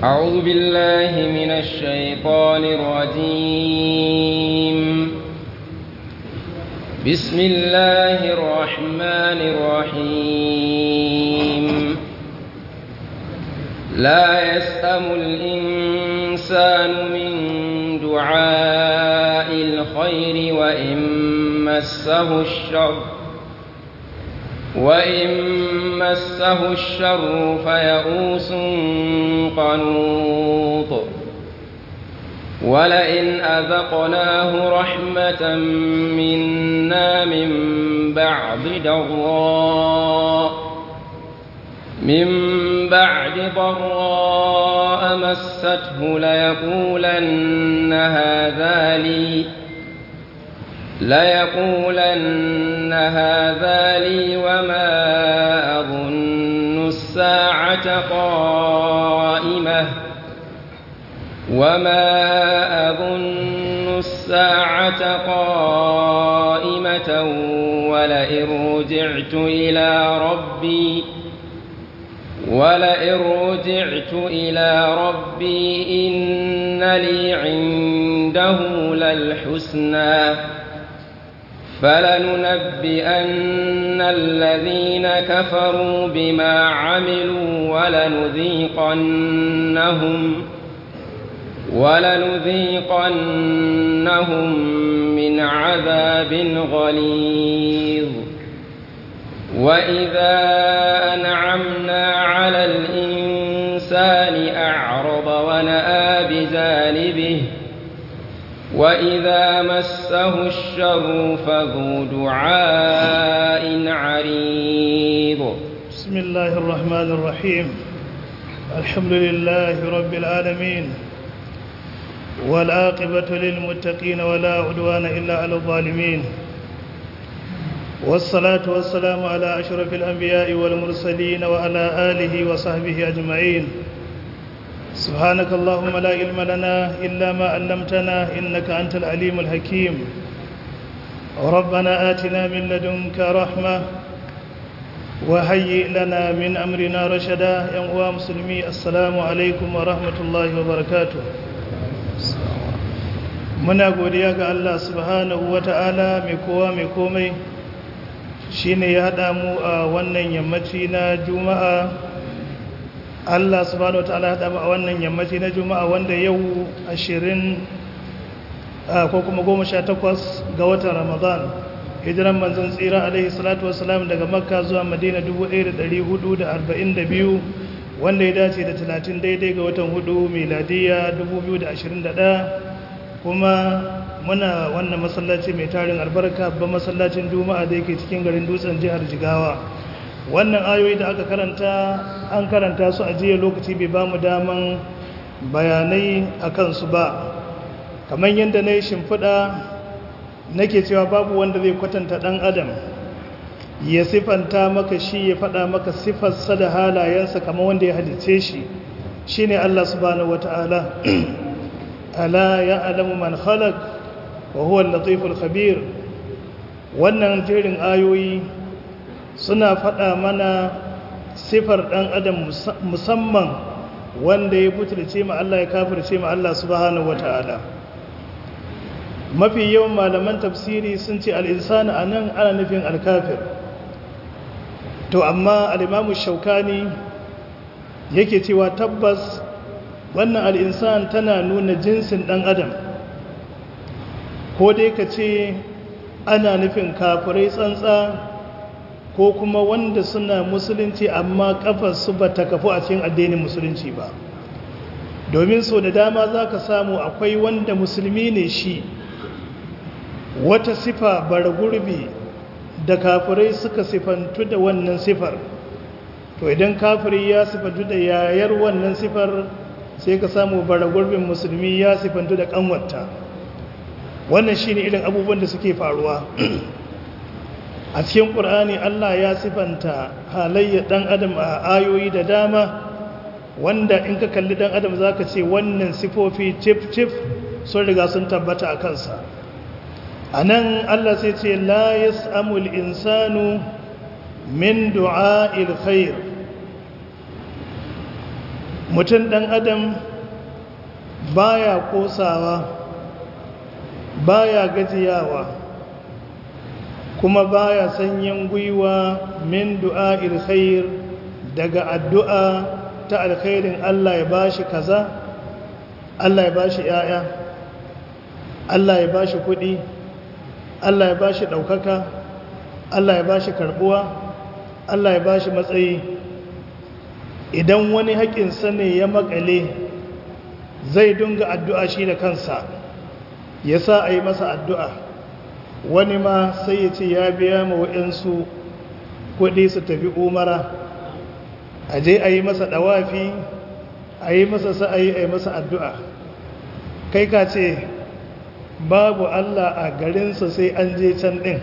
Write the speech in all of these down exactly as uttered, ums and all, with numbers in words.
أعوذ بالله من الشيطان الرجيم بسم الله الرحمن الرحيم لا يسأم الإنسان من دعاء الخير وإن مسه الشر وإن مسه الشر فيئوس قنوط ولئن أذقناه رحمة منا من بعد ضراء من بعد ضراء مسته ليقولن هذا لي ليقولن هذا لي وما أظن الساعة قائمة وما أظن الساعة قائمة ولئن رجعت إلى ربي ولئن رجعت إلى ربي إن لي عنده للحسنى فلننبئن الذين كفروا بما عملوا ولنذيقنهم ولنذيقنهم من عذاب غليظ وإذا أنعمنا على الإنسان أعرض ونأى بجانبه وإذا مسه الشر فذو دعاء عريض بسم الله الرحمن الرحيم الحمد لله رب العالمين والعاقبة للمتقين ولا عدوان إلا على الظالمين والصلاة والسلام على أشرف الأنبياء والمرسلين وعلى آله وصحبه أجمعين سبحانك اللهم لا علم لنا إلا ما علمتنا إنك أنت العليم الحكيم ربنا آتنا من لدنك رحمة وهيئ لنا من أمرنا رشدا يا أيها المسلمين السلام عليكم ورحمة الله وبركاته muna godiya ga Allah subhanahu wata'ala mai kowa mai komai shine ya haɗa mu a wannan yammaci na juma'a Allah subhanahu wata'ala ya haɗa mu a wannan yammaci na juma'a wanda yau ashirin ko kuma goma sha takwas ga watan ramadan hijiran manzon tsira alaihi salatu wassalam daga makka zuwa madina dubu ɗaya da ɗari hudu da arba'in da biyu wanda ya dace da talatin daidai ga watan hudu miladiya dubu biyu da ashirin da ɗaya kuma muna wannan masallaci mai tarin albarka ba masallacin juma'a da yake cikin garin dutsen jihar jigawa wannan ayoyi da aka karanta an karanta su a jiya lokaci bai ba mu daman bayanai a kansu ba kamar yadda na yi shimfiɗa nake cewa babu wanda zai kwatanta ɗan adam ya siffanta maka shi ya faɗa maka siffarsa da halayensa kamar wanda ya halice shi shine Allah subhanahu wata'ala ala ya'lamu man khalaq wa huwa al-latiful khabir wannan jerin ayoyi suna faɗa mana sifar ɗan adam musamman wanda ya butulce ma Allah ya kafirce ma Allah subhanahu wata'ala mafi yawan malaman tafsiri sun ce al-insanu anan ana nufin al-kafir to amma al-imamu shaukani yake cewa tabbas wannan al'insan tana nuna jinsin ɗan adam ko dai ka ce ana nufin kafirai tsantsa ko kuma wanda suna musulunci amma kafarsu ba ta kafu a cikin addinin musulunci ba domin so da dama za ka samu akwai wanda musulmi ne shi wata sifa bara gurbi da kafirai suka sifantu da wannan sifar to idan kafiri ya sifantu da yayar wannan sifar sai ka samu bara gurbin musulmi ya sifantu da kanwata wannan shine irin abubuwan da suke faruwa a cikin ƙur'ani Allah ya sifanta halayyar dan adam a ayoyi da dama wanda in ka kalli dan adam zaka ce wannan sifofi tif tif sun riga sun tabbata a kansa anan Allah sai ce la yas'amul insanu min du'a'il khair mutum ɗan adam baya kosawa baya gajiyawa kuma baya sanyin gwiwa min du'a'il khair daga addu'a ta alkhairin Allah ya bashi kaza, Allah ya bashi ‘ya'ya, Allah ya bashi kuɗi, Allah ya bashi ɗaukaka, Allah ya bashi karɓuwa, Allah ya bashi matsayi. Idan wani haƙinsa ne ya makale zai dunga addu'a shi da kansa, ya sa a yi masa addu'a. Wani ma sai ya ce ya biya ma waɗansu kuɗi su tafi umara, a je a yi masa ɗawafi, a yi masa sa'ayi, a yi masa addu'a. Kai ka ce babu Allah a garinsa sai an je can ɗin.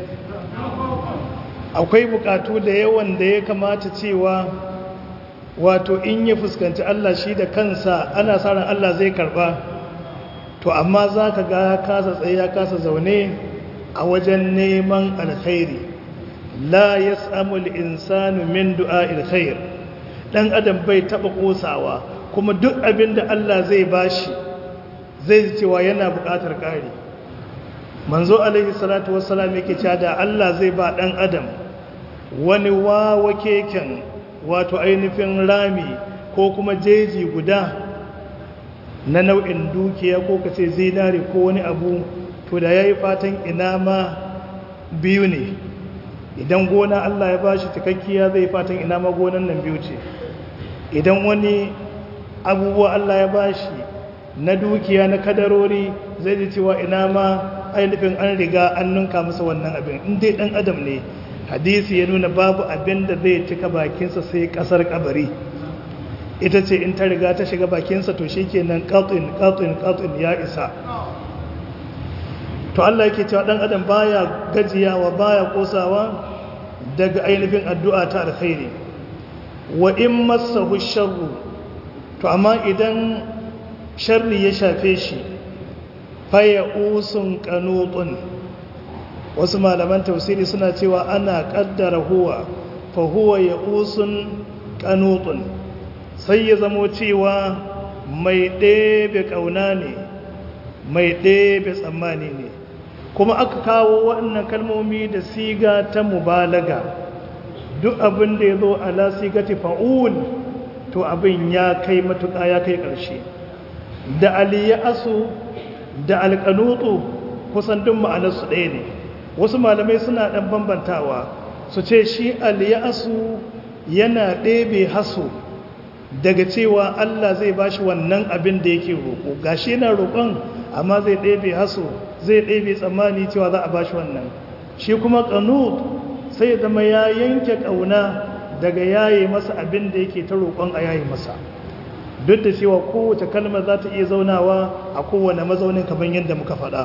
Akwai buƙatu da yawan da ya kamata cewa wato in ya fuskanci Allah shi da kansa ana sa ran Allah zai karɓa, to amma za ka ga kasa tsaye ya kasa zaune a wajen neman alkhairi. La yas'amul insanu min du'a'il khair. Dan adam bai taba kosawa, kuma duk abin da Allah zai bashi zai cewa yana buƙatar ƙari. Manzo alaihi salatu wassalam yake cewa da Allah zai ba dan adam wani wawa keken wato ainihin rami ko kuma jeji guda na nau'in dukiya ko kace zinari ko wani abu, to da yayi fatan ina ma biyu ne. Idan gona Allah ya bashi cikakkiya zai fatan ina ma gonan nan biyu ce. Idan wani abubuwa Allah ya bashi na dukiya na kadarori zai ji cewa ina ma ainihin an riga an nunka masa wannan abin. In dai dan adam ne, hadisi ya nuna babu abin da zai cika bakinsa sai kasar kabari. Ita ce in ta riga ta shiga bakinsa to shikenan qatin qatin qatin ya isa. To Allah yake cewa dan adam baya gajiyawa baya kosawa daga ainihin addu'a ta alkhairi. Wa in massahu sharru, to amma idan sharri ya shafe shi, fa ya'usun qanutun. Wasu malaman tafsiri suna cewa ana kaddara huwa fa huwa ya'usun qanutun, sai ya zamo cewa mai ɗebe ƙauna ne, mai ɗebe tsammani ne. Kuma aka kawo waɗannan kalmomi da siga ta mubalaga. Duk abin da ya zo ala sigati fa'ul, to abin ya kai matuƙa ya kai ƙarshe. Da aliyasu da alƙanutu kusan duk ma'anarsu ɗaya ne. Wasu malamai suna ɗan bambantawa su ce shi aliyasu yana ɗebe haso daga cewa Allah zai bashi wannan abin da yake roƙo. Gashi yana roƙon amma zai ɗebe haso, zai ɗebe tsammani cewa za a bashi wannan. Shi kuma ƙanut sai zama ya yanke ƙauna daga yaye masa abin da yake ta roƙon a yaye masa. Duk da cewa kowace kalmar za ta iya zaunawa a kowane mazaunin kamar yadda muka faɗa.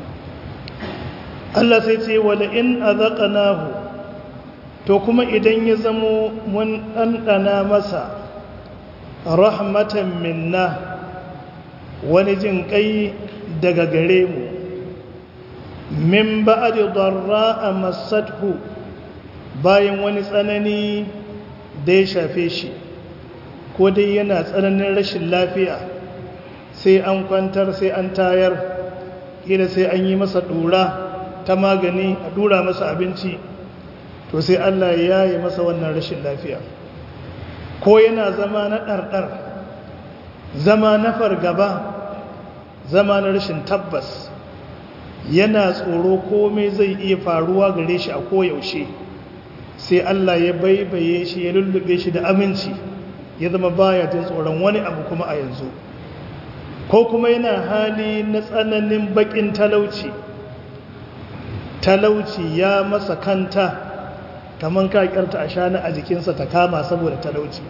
Allah sai ce wala in azaqnahu, to kuma idan ya zamo mun ɗanɗana masa rahmatan minna, wani jin ƙai daga gare mu, min ba'di darra'a massathu, bayan wani tsanani da ya shafe shi, ko dai yana tsananin rashin lafiya, sai an kwantar sai an tayar, kila sai an yi masa ɗura ta magani, a ɗura masa abinci, to sai Allah ya yi masa wannan rashin lafiya. Ko yana zama na ɗarɗar, zama na fargaba, zama na rashin tabbas, yana tsoro komai zai iya faruwa gare shi a koyaushe, sai Allah ya baibaye shi ya lullube shi da aminci, ya zama baya jin tsoron wani abu kuma a yanzu. Ko kuma yana hali na tsananin bakin talauci, talauci ya masa kanta kamar kakirta a shana a jikinsa ta kama saboda talauci.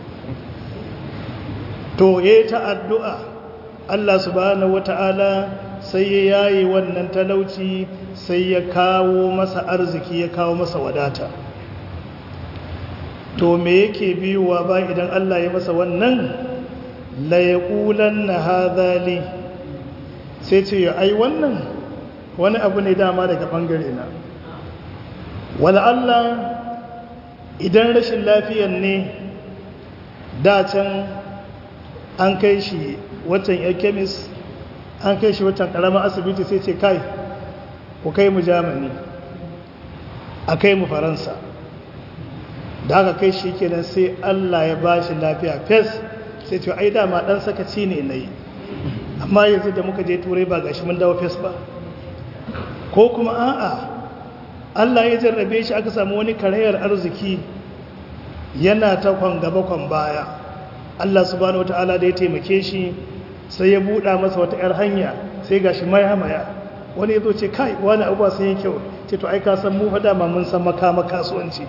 To ya ta addu'a Allah subhanahu wata'ala sai ya yayi wannan talauci, sai ya kawo masa arziki, ya kawo masa wadata. To me yake biyuwa ba idan Allah ya masa wannan? La yaqulanna hadha li, sai ce ya ai wannan wani abu ne dama daga bangare na. Wala Allah idan rashin lafiyan ne da can an kai shi watan yar kemis, an kai shi watan ƙaramar asibiti, sai ce kai ku kai mu Germany, a kai mu Faransa. Da aka kai shi kenan sai Allah ya ba shi lafiya fes, sai ce ai dama ɗan sakaci ne na yi, amma yanzu da muka je turai ba gashi mun dawo fes ba. Ko kuma a'a Allah ya jarrabe shi, aka samu wani karayar arziki yana ta kwan gaba kwan baya. Allah subhanahu wataala da ya taimake shi sai ya buɗa masa wata 'yar hanya, sai gashi maya maya. Wani ya zo ce kai wani abuwa sun yi kyau, ce to ai ka san mu fa dama mun san makama kasuwanci,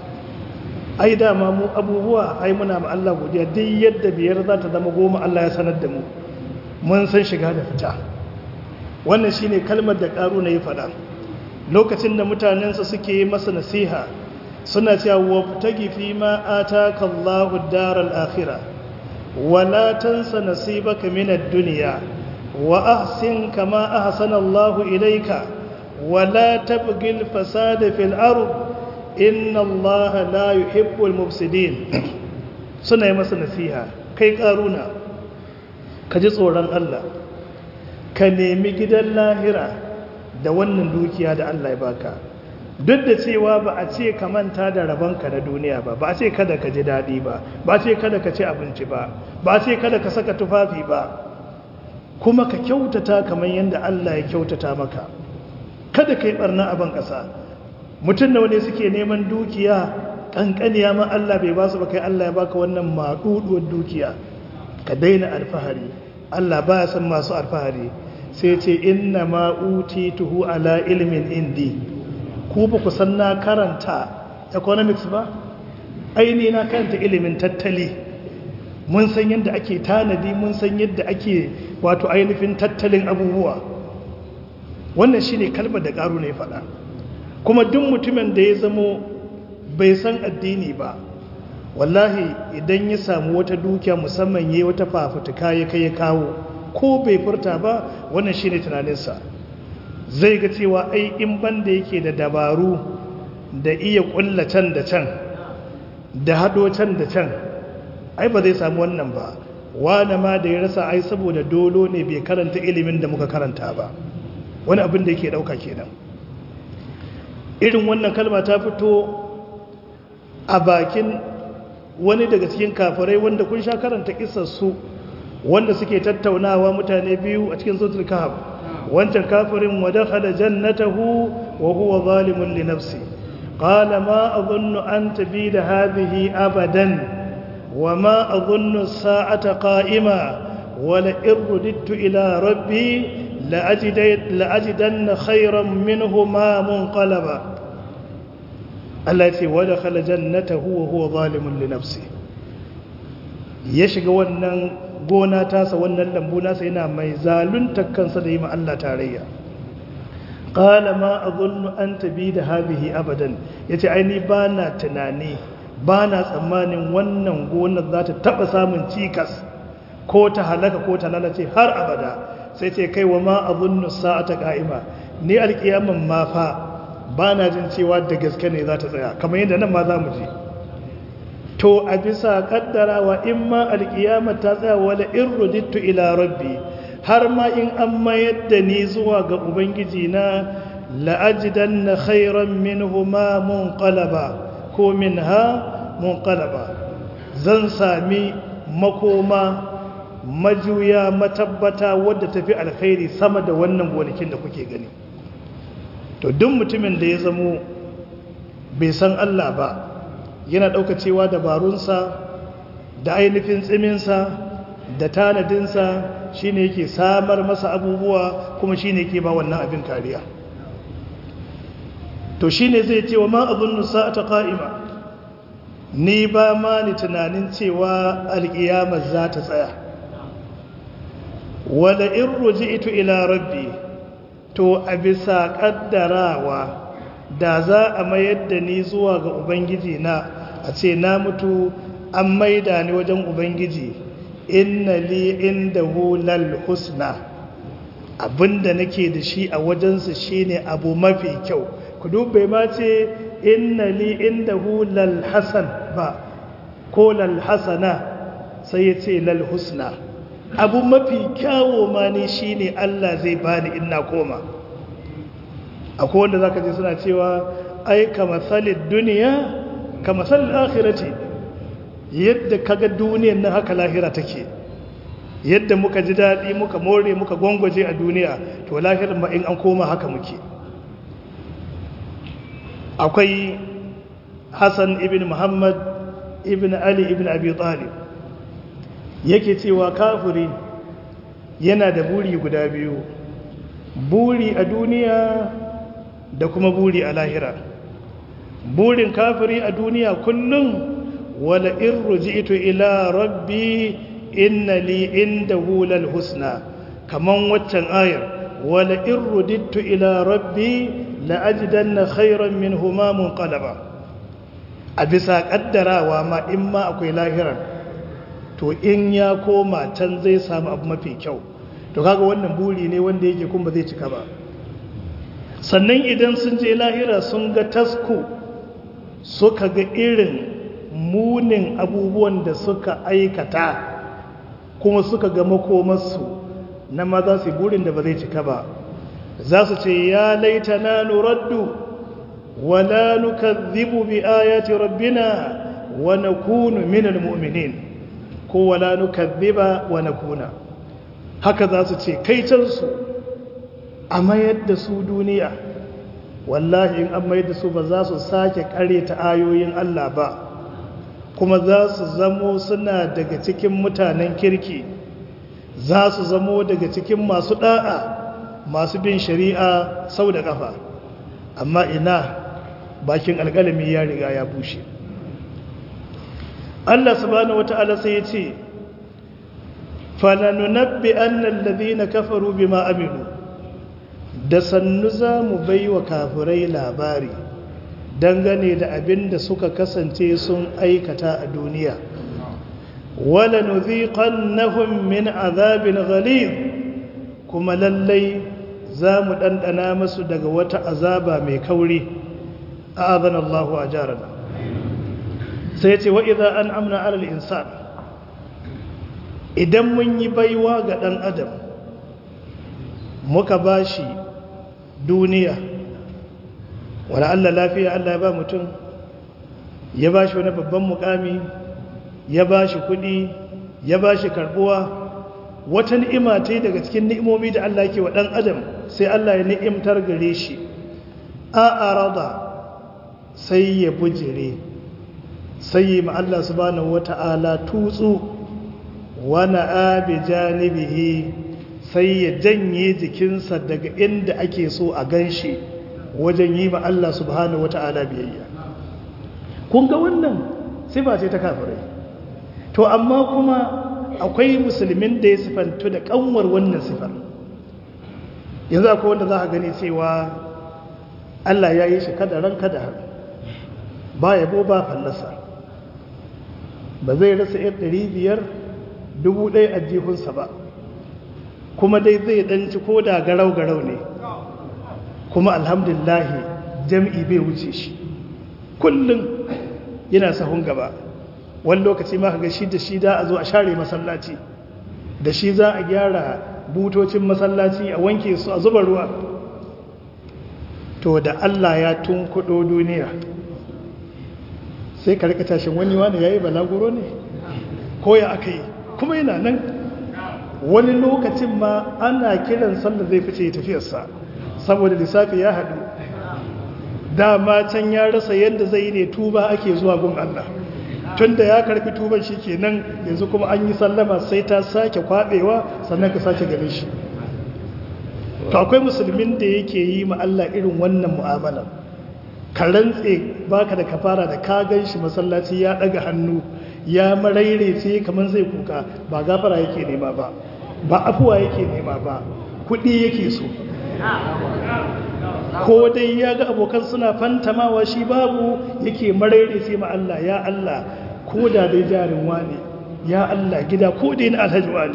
ai dama mu abubuwa ai muna ma Allah godiya, duk yadda biyar za ta zama goma Allah ya sanar da mu, mun san shiga da fita. Wannan shine kalmar da Qaruna ya faɗa lokacin da mutanensa suke yi masa nasiha, suna cewa wabtagi fi ma ataka Allahu ad-daral akhirah wa la tansa nasibaka min ad-dunya wa ahsin kama ahsana Allahu ilayka wa la tabghil fasada fil ard inna Allaha la yuhibbul mufsidin. Suna yi masa nasiha, kai Qaruna ka ji tsoron Allah, ka nemi gidan lahira da wannan dukiya da Allah ya baka. Duk da cewa ba a ce ka manta da rabonka na duniya ba, ba a ce kada ka ji daɗi ba, ba a ce kada ka ci abinci ba, ba a ce kada ka saka tufafi ba, kuma ka kyautata kamar yadda Allah ya kyautata maka. Kada ka yi ɓarna a ban ƙasa. Mutum da wani suke neman dukiya ƙanƙaniya ma Allah bai ba su ba, kai Allah ya baka wannan maɗuɗuwar dukiya. Ka daina alfahari, Allah ba ya san masu alfahari. Sai ce inna ma utituhu ala ilmin indi. Ku ba ku san na karanta economics ba? Aini na karanta ilimin tattali. Mun san yadda ake tanadi, mun san yadda ake wato ainihin tattalin abubuwa. Wannan shine kalmar da Qaruna ya faɗa. Kuma duk mutumin da ya zamo bai san addini ba, wallahi idan ya samu wata dukiya musamman yayi wata fafutuka ya kai ya kawo, ko bai furta ba, wannan shine tunaninsa. Zai ga cewa ai in banda yake da dabaru da iya kulla can da can da hado can da can, ai ba zai samu wannan ba. Wani ma da ya rasa ai saboda dolo ne bai karanta ilimin da muka karanta ba. Wani abin da yake dauka kenan. Irin wannan kalma ta fito a bakin wani daga cikin kafirai wanda kun sha karanta kissarsu, wanda suke tattaunawa mutane biyu a cikin suratul kahf. Wancan kafirin wa dakhala jannatahu wa huwa zalimun li nafsi qala ma adhunnu an tabida hadhihi abadan wa ma adhunnu as-sa'ata qa'ima wa la irudtu ila rabbi la ajidan la ajidanna khayran minhuma munqalaba. Allah ya ce wa dakhala jannatahu wa huwa zalimun li nafsi. Ya shiga wannan gona tasa, wannan lambu nasa, yana mai zalunta kansa da yi ma Allah tarayya. Qala ma adhunnu an tabida hadhihi abadan. Yace ai ni bana tunani, bana tsammanin wannan gonar za ta taba samun cikas ko ta halaka ko ta lalace har abada. Sai ce kai wa ma adhunnu sa'ata qa'ima. Ni alkiyaman ma fa ba na jin cewa da gaske ne za ta tsaya, kamar yadda nan ma za mu ji. To a bisa kaddarawa in ma alkiyama ta tsaya, wala in rudittu ila rabbi, har ma in an mayar da ni zuwa ga ubangiji na, la'ajidan na khairan minhuma munqalaba ko minha munqalaba. Zan sami makoma majuya matabbata wadda tafi alkhairi sama da wannan gonakin da kuke gani. To duk mutumin da ya zamo bai san Allah ba, yana ɗauka cewa dabarunsa da ainihin tsiminsa da tanadinsa shi ne yake samar masa abubuwa, kuma shi ne yake ba wannan abin kariya. To shi ne zai ce wa ma abin sa'ata ƙa'ima, ni ba ma ni tunanin cewa alƙiyamar za ta tsaya. Wada in ruji ito ila rabbi, to a bisa ƙaddarawa da za a mayar da ni zuwa ga Ubangiji na, a ce na mutu an maida ni wajen Ubangiji, inna li indahu lal husna, abinda nake da shi a wajensa shine abu mafi kyau. Ku dubbe ma ce inna li indahu lal hasan ba, ko lal hasana, sai ya ce lal husna. abu mafi kyawo ma ne shine Allah zai bani in na koma. Akwai wanda zaka ji suna cewa ai kamathalid dunya kamathalil akhirati, yadda kaga duniyar nan haka lahira take, yadda muka ji daɗi muka more muka gwangwaje a duniya to lahirin ma in an koma haka muke. Akwai Hassan ibn Muhammad ibn Ali ibn Abi Talib yake cewa kafiri yana da buri guda biyu, buri a duniya da kuma buri a lahira. Burin kafiri a duniya kullum wala in ruji'tu ila rabbi inna li indahu lal husna, kaman waccan ayar wala in rudittu ila rabbi la ajidanna khayran minhuma munqalaba. A bisa kaddarawa ma in ma akwai lahirar to in ya koma can zai samu abu mafi kyau. To kaga wannan buri ne wanda yake kun ba zai cika ba. Sannan idan sun je lahira sun ga tasko, suka ga irin munin abubuwan da suka aikata kuma suka ga makomarsu, na ma za su yi burin da ba zai cika ba. Za su ce ya laitana nuraddu wala nukadhibu bi ayati rabbina wa nakunu minal mu'minin, ko wala nukadhiba wa nakuna. Haka za su ce kai can su a mayar da su duniya, wallahi in an mayar da su ba za su sake ta ayoyin Allah ba, kuma za su zamo suna daga cikin mutanen kirki, za su zamo daga cikin masu da'a, masu bin shari'a sau da kafa. Amma ina, bakin alƙalami ya riga ya bushe. Allah subhanahu wata'ala sai ya ce falanunabbi annal ladhina kafaru bima amilu, da sannu za mu baiwa kafirai labari dangane da abin da suka kasance sun aikata a duniya. Wala nuziqannahum min azabin ghalib, kuma lallai za mu ɗanɗana masu daga wata azaba mai kauri. a'adana Allahu ajarana. Sai ce wa idza an'amna 'alal insan, idan mun yi baiwa ga ɗan adam muka bashi duniya, wala Allah lafiya Allah ya ba mutum, ya bashi wani babban mukami, ya bashi kuɗi, ya bashi karbuwa, wata ni'ima ce daga cikin ni'imomi da Allah yake wa ɗan adam, sai Allah ya ni'imtar gare shi. a arada, sai ya bujire, sai yi ma Allah subhanahu wata'ala tutsu, wani abi janibihi, sai ya janye jikinsa daga inda ake so a ganshi wajen yi ma Allah subhanahu wata'ala biyayya. Kun ga wannan sifa ce ta kafirai. To amma kuma akwai musulmin da ya sifantu da kanwar wannan sifar. Yanzu akwai wanda za a gani cewa Allah ya yi shi kada ran kada har, ba yabo ba fallasa, ba zai rasa yar ɗari biyar dubu ɗaya a jihunsa ba, kuma dai zai ɗanci ko da garau-garau ne, kuma alhamdulillahi jam'i bai wuce shi, kullum yana sahun gaba. Wani lokaci ma ga shi da shi da a zo a share masallaci, da shi za a gyara butocin masallaci, a wanke su, a zuba ruwa. To da Allah ya tunkuɗo duniya, sai ka rika tashin wani wani ya yi balaguro ne ko ya aka yi, kuma yana nan. Wani lokacin ma ana kiran sallar zai fice tafiyarsa saboda lissafi ya haɗu, dama can ya rasa yadda zai yi ne, tuba ake zuwa gun Allah. Tun da ya karfi tuban shi kenan, yanzu kuma an yi sallama sai ta sake kwaɓewa sannan ka sake gane shi. To akwai musulmin da yake yi ma Allah irin wannan mu'amala, ka rantse baka da kafara da ka gan shi masallaci ya ɗaga hannu ya marairece kamar zai kuka, ba gafara yake nema ba, ba afuwa yake nema ba, kuɗi yake so. Ko dai ya ga abokan suna fantamawa shi babu, yake marairece ma Allah, ya Allah ko da dai jarin wane, ya Allah gida ko dai na alhaji wane,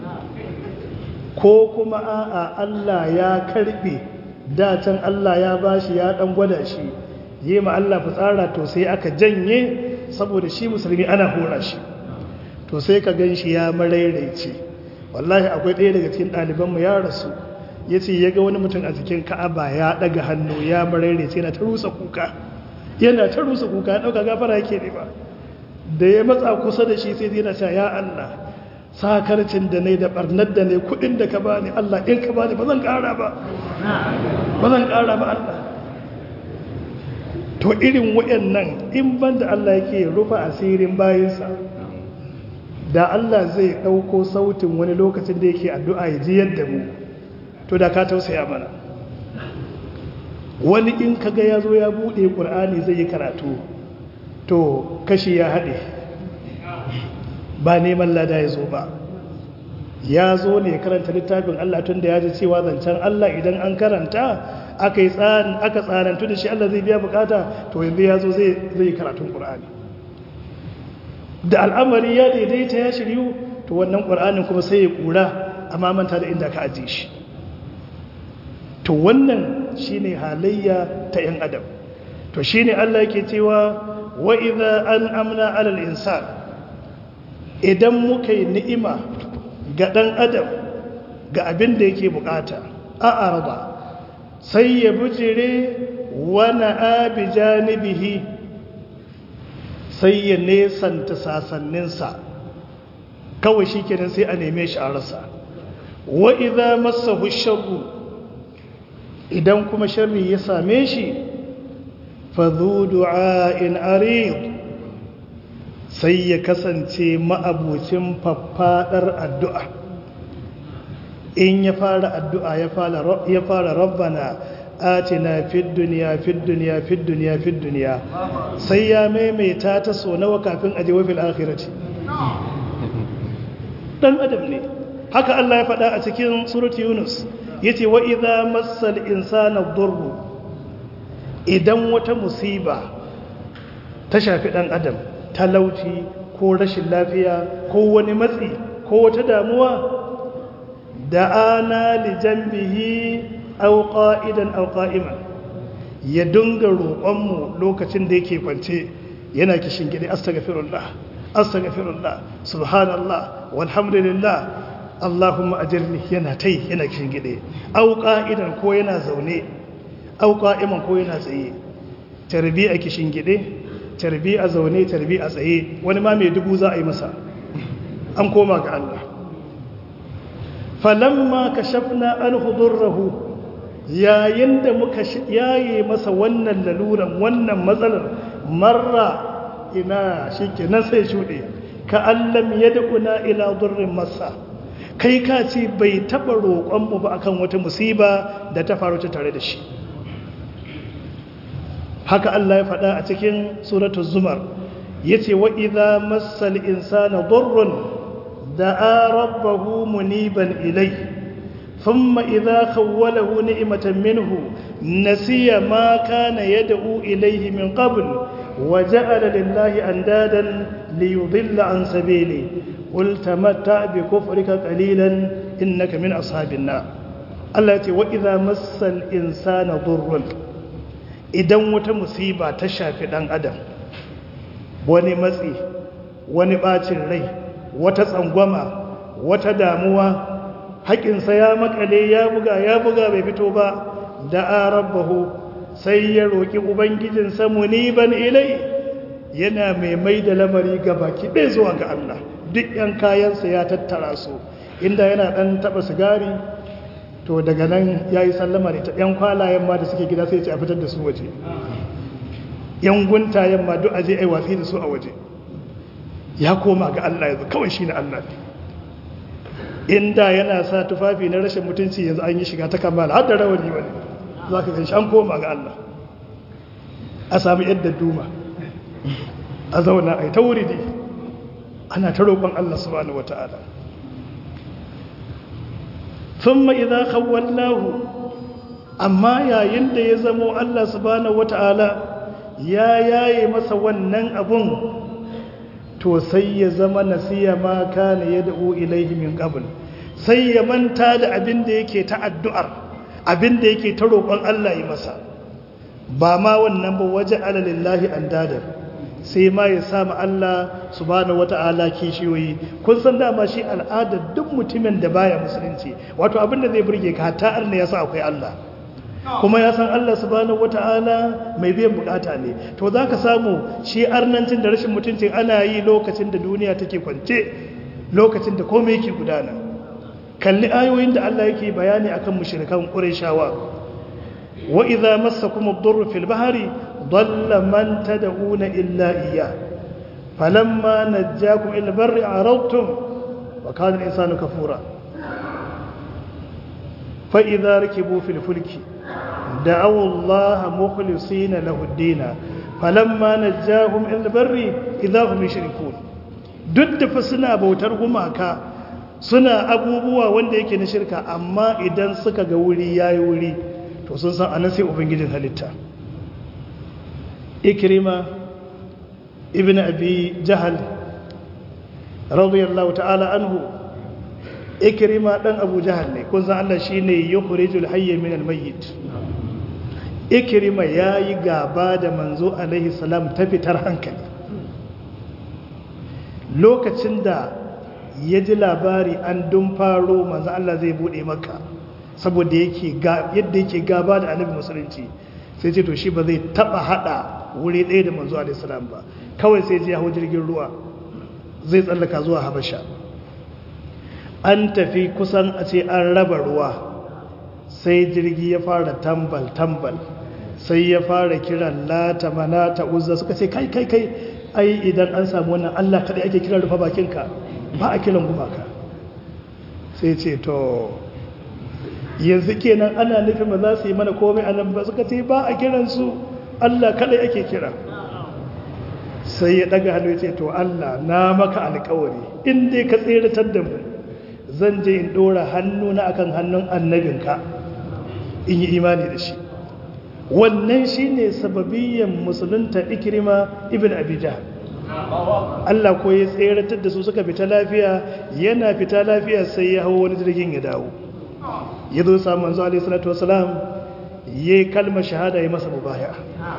ko kuma a'a Allah ya karbe datan Allah ya bashi ya dan gwada shi, yi ma Allah fitsara, to sai aka janye saboda shi musulmi ana hora shi, to sai ka gan shi ya marairaice wallahi akwai ɗaya daga cikin ɗalibanmu ya rasu ya ce ya ga wani mutum a cikin ka'aba ya ɗaga hannu ya marere sai yana ta rusa kuka yana ta rusa kuka ya ɗauka gafara yake ne ba da ya matsa kusa da shi sai yana cewa ya Allah sakarcin da ne da barnar da ne kuɗin da ka bani Allah in ka bani ba zan ƙara ba ba zan ƙara ba Allah to irin wayannan in banda Allah yake rufa asirin bayinsa da Allah zai ɗauko sautin wani lokacin da yake addu'a ya ji yadda mu to da ka tausaya mana wani in kaga ya zo ya buɗe ƙur'ani zai yi karatu to kashi ya haɗe ba neman lada ya zo ba ya zo ne karanta littafin Allah tun da ya ji cewa zancen Allah idan an karanta aka yi tsarin aka tsarantu da shi Allah zai biya bukata to yanzu ya zo zai yi karatun ƙur'ani da al'amari ya daidaita ya shiryu to wannan ƙur'anin kuma sai ya ƙura amma manta da inda ka ajiye shi to wannan shine halayya ta ‘yan adam to shine Allah yake cewa wa idza an'amna 'alal insan idan muka yi ni'ima ga ɗan adam ga abin da yake bukata a arba sai ya bujire wa na'a janibihi sai ya nesanta sasanninsa kawai shikenan sai a neme shi a rasa wa idza massahu sharru idan kuma sharri ya same shi fa zu du'a'in arid sai ya kasance ma'abucin faffadar addu'a in ya fara addu'a ya fara ya fara rabbana atina fid dunya fid dunya fid dunya fid dunya sai ya maimaita ta so nawa kafin aje wa fil akhirati dan adam ne haka Allah ya faɗa a cikin surati Yunus yace wa idza massal insana dhurru idan wata musiba ta shafi dan adam talauci ko rashin lafiya ko wani matsi ko wata damuwa da'ana li janbihi aw qa'idan aw qa'iman ya dunga roƙon mu lokacin da yake kwance yana kishin gidi astaghfirullah astaghfirullah subhanallah walhamdulillah Allahumma ajirni yana tai yana kishin gide au qa'idan ko yana zaune au qa'iman ko yana tsaye tarbi a kishin gide tarbi a zaune tarbi a tsaye wani ma mai dubu za a yi masa an koma ga Allah falamma kashafna anhu durruhu yayin da muka yaye masa wannan laluran wannan matsalar marra ina shikenan sai shude ka allam yad'una ila durrin masa kai ka ce bai taɓa roƙonmu ba akan wata musiba da ta faru ta tare da shi haka Allah ya faɗa a cikin suratul zumar yace wa idza massal insana durrun da'a rabbahu muniban ilay thumma idza khawwalahu ni'matan minhu nasiya ma kana yad'u ilayhi min qabl wa ja'ala lillahi andadan liyudilla an sabili قل تمتع بكفرك قليلا إنك من أصحاب النار الله يقول وإذا مس الإنسان ضر idan wata musiba ta shafi dan adam wani matsi wani bacin rai wata tsangwama wata damuwa haƙinsa ya makale ya buga ya buga bai fito ba da rabbahu sai ya roki ubangijinsa muniban ilai yana mai mai da lamari gabaki ɗaya zuwa ga Allah duk yan kayansa ya tattara su inda yana dan taba sigari to daga nan yayi sallama da yan kwalayen ma da suke gida sai ya ce a fitar da su waje yan guntayen ma duk aje ai watsi da su a waje ya koma ga Allah yanzu kawai shine Allah ne inda yana sa tufafi na rashin mutunci yanzu an yi shiga ta kamala har da rawani bane zaka ga shi an koma ga Allah a samu yadda duma a zauna ai ta wuridi ana ta roƙon Allah subhanahu wata'ala thumma idza khawwalnahu amma yayin da ya zamo Allah subhanahu wata'ala ya yaye masa wannan abun to sai ya zama nasiya ma kana yad'u ilayhi min qabl sai ya manta da abin da yake ta addu'ar abin da yake ta roƙon Allah yi masa ba ma wannan ba waje alalillahi andadar sai ma ya samu Allah subhanahu wata'ala kishiyoyi. Kun san dama shi al'adar duk mutumin da baya musulunci, wato abin da zai burge ka hatta arna ya sa akwai Allah, kuma ya san Allah subhanahu wata'ala mai biyan bukata ne. To za ka samu shi arnancin da rashin mutuncin ana yi lokacin da duniya take kwance, lokacin da komai yake gudana. Kalli ayoyin da Allah yake bayani akan mushrikan Qurayshawa. Wa idza massakum ad-durru fil bahri dalla man tad'una illa iyyah falamma najjakum ila barri aradtum wa kana al-insanu kafura fa idza rakibu fil fulki da'aw Allah mukhlisina lahu ad-din falamma najjahum ila barri idza hum yushrikun. Duk da fa suna bautar gumaka, suna abubuwa wanda yake na shirka, amma idan suka ga wuri yayi wuri to sun san anan sai ubangijin halitta. Ikrima ibn abi jahal radiyallahu ta'ala anhu, Ikrima dan Abu Jahal ne, kun san Allah shine yukhrijul hayya min al-mayyit. Ikrima yayi gaba da manzo alaihi salam ta fitar hankali lokacin da ya ji labari an dun faro manzo Allah zai bude maka, saboda yake yadda yake gaba da annabi musulunci, sai ce to shi ba zai taba hada wuri ɗaya da manzo alaihi salam ba, kawai sai je hawo jirgin ruwa zai tsallaka zuwa Habasha. An tafi kusan a ce an raba ruwa, sai jirgi ya fara tambal tambal, sai ya fara kiran Lata Manata Uzza. Suka ce kai kai kai ai idan an samu wannan Allah kadai ake kiran rufa bakinka, ba a kiran gumaka. Sai ce to yanzu kenan ana nufin ba za su yi mana komai a nan ba. Suka ce ba a kiransu, Allah kadai ake kira. Sai ya daga hannu ya ce to Allah na maka alkawari, in dai ka tseratar da mu zan je in dora hannuna akan hannun annabinka in yi imani da shi. Wannan shine sababiyyan musulunta Ikrima ibn Abi Jahl. Allah ko ya tseratar da su suka fita lafiya, yana fita lafiya sai ya hawo wani jirgin ya dawo, ya zo samu manzo alaihi salatu wasalam, yayi kalmar shahada, ya masa mubaya.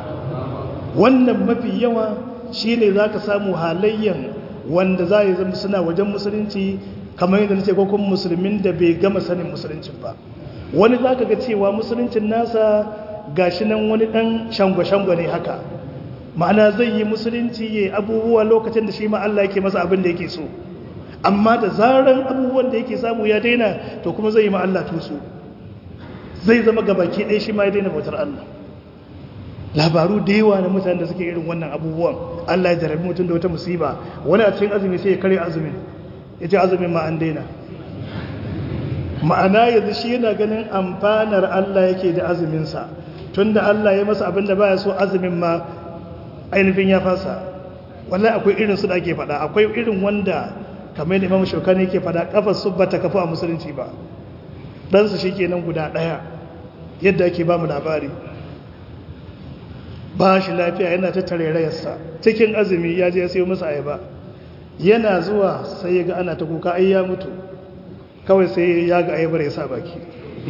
Wannan mafi yawa shine zaka samu halayyan wanda za ya zama suna wajen musulunci, kamar yadda nace ko kuma musulmin da bai gama sanin musuluncin ba. Wani zaka ga cewa musuluncin nasa gashi nan wani dan shangwa-shangwa ne haka, ma'ana zai yi musulunci yayi abubuwa lokacin da shi ma Allah yake masa abin da yake so, amma da zaran abubuwan da yake samu ya daina to kuma zai yi ma Allah tusu, zai zama gabaki ɗaya shi ma ya daina bautar Allah. Labaru da yawa na mutanen da suke irin wannan abubuwan, Allah ya jarabi mutum da wata musiba, wani a cikin azumi sai ya kare azumin, ya ce azumin ma an daina. Ma'ana yanzu shi yana ganin amfanar Allah yake da azuminsa, tun da Allah ya masa abin da baya so azumin ma ainihin ya fasa. Wallahi akwai irin su da ake faɗa, akwai irin wanda kamar yadda Imam Shawkani yake faɗa, kafar su bata kafu a musulunci ba, ɗansu shi kenan guda ɗaya, yadda ake ba mu labari. Ba shi lafiya yana ta tarairayarsa, cikin azumi ya je ya sayo masa ayaba, yana zuwa sai ya ga ana ta kuka ai ya mutu, kawai sai ya ga ayabar ya sa baki.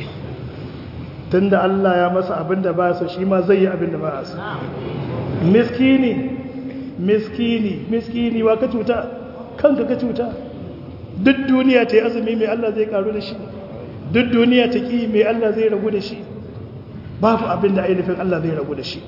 Tunda Allah ya masa abin da ba so, shi ma zai yi abin da ba so. Miskini, miskini, miskini, wa ka cuta, kanka ka cuta. Duk duniya ta yi azumi mai Allah zai karu da shi, duk duniya ta ƙi mai Allah zai ragu da shi, babu abin da ainihin Allah zai ragu da shi.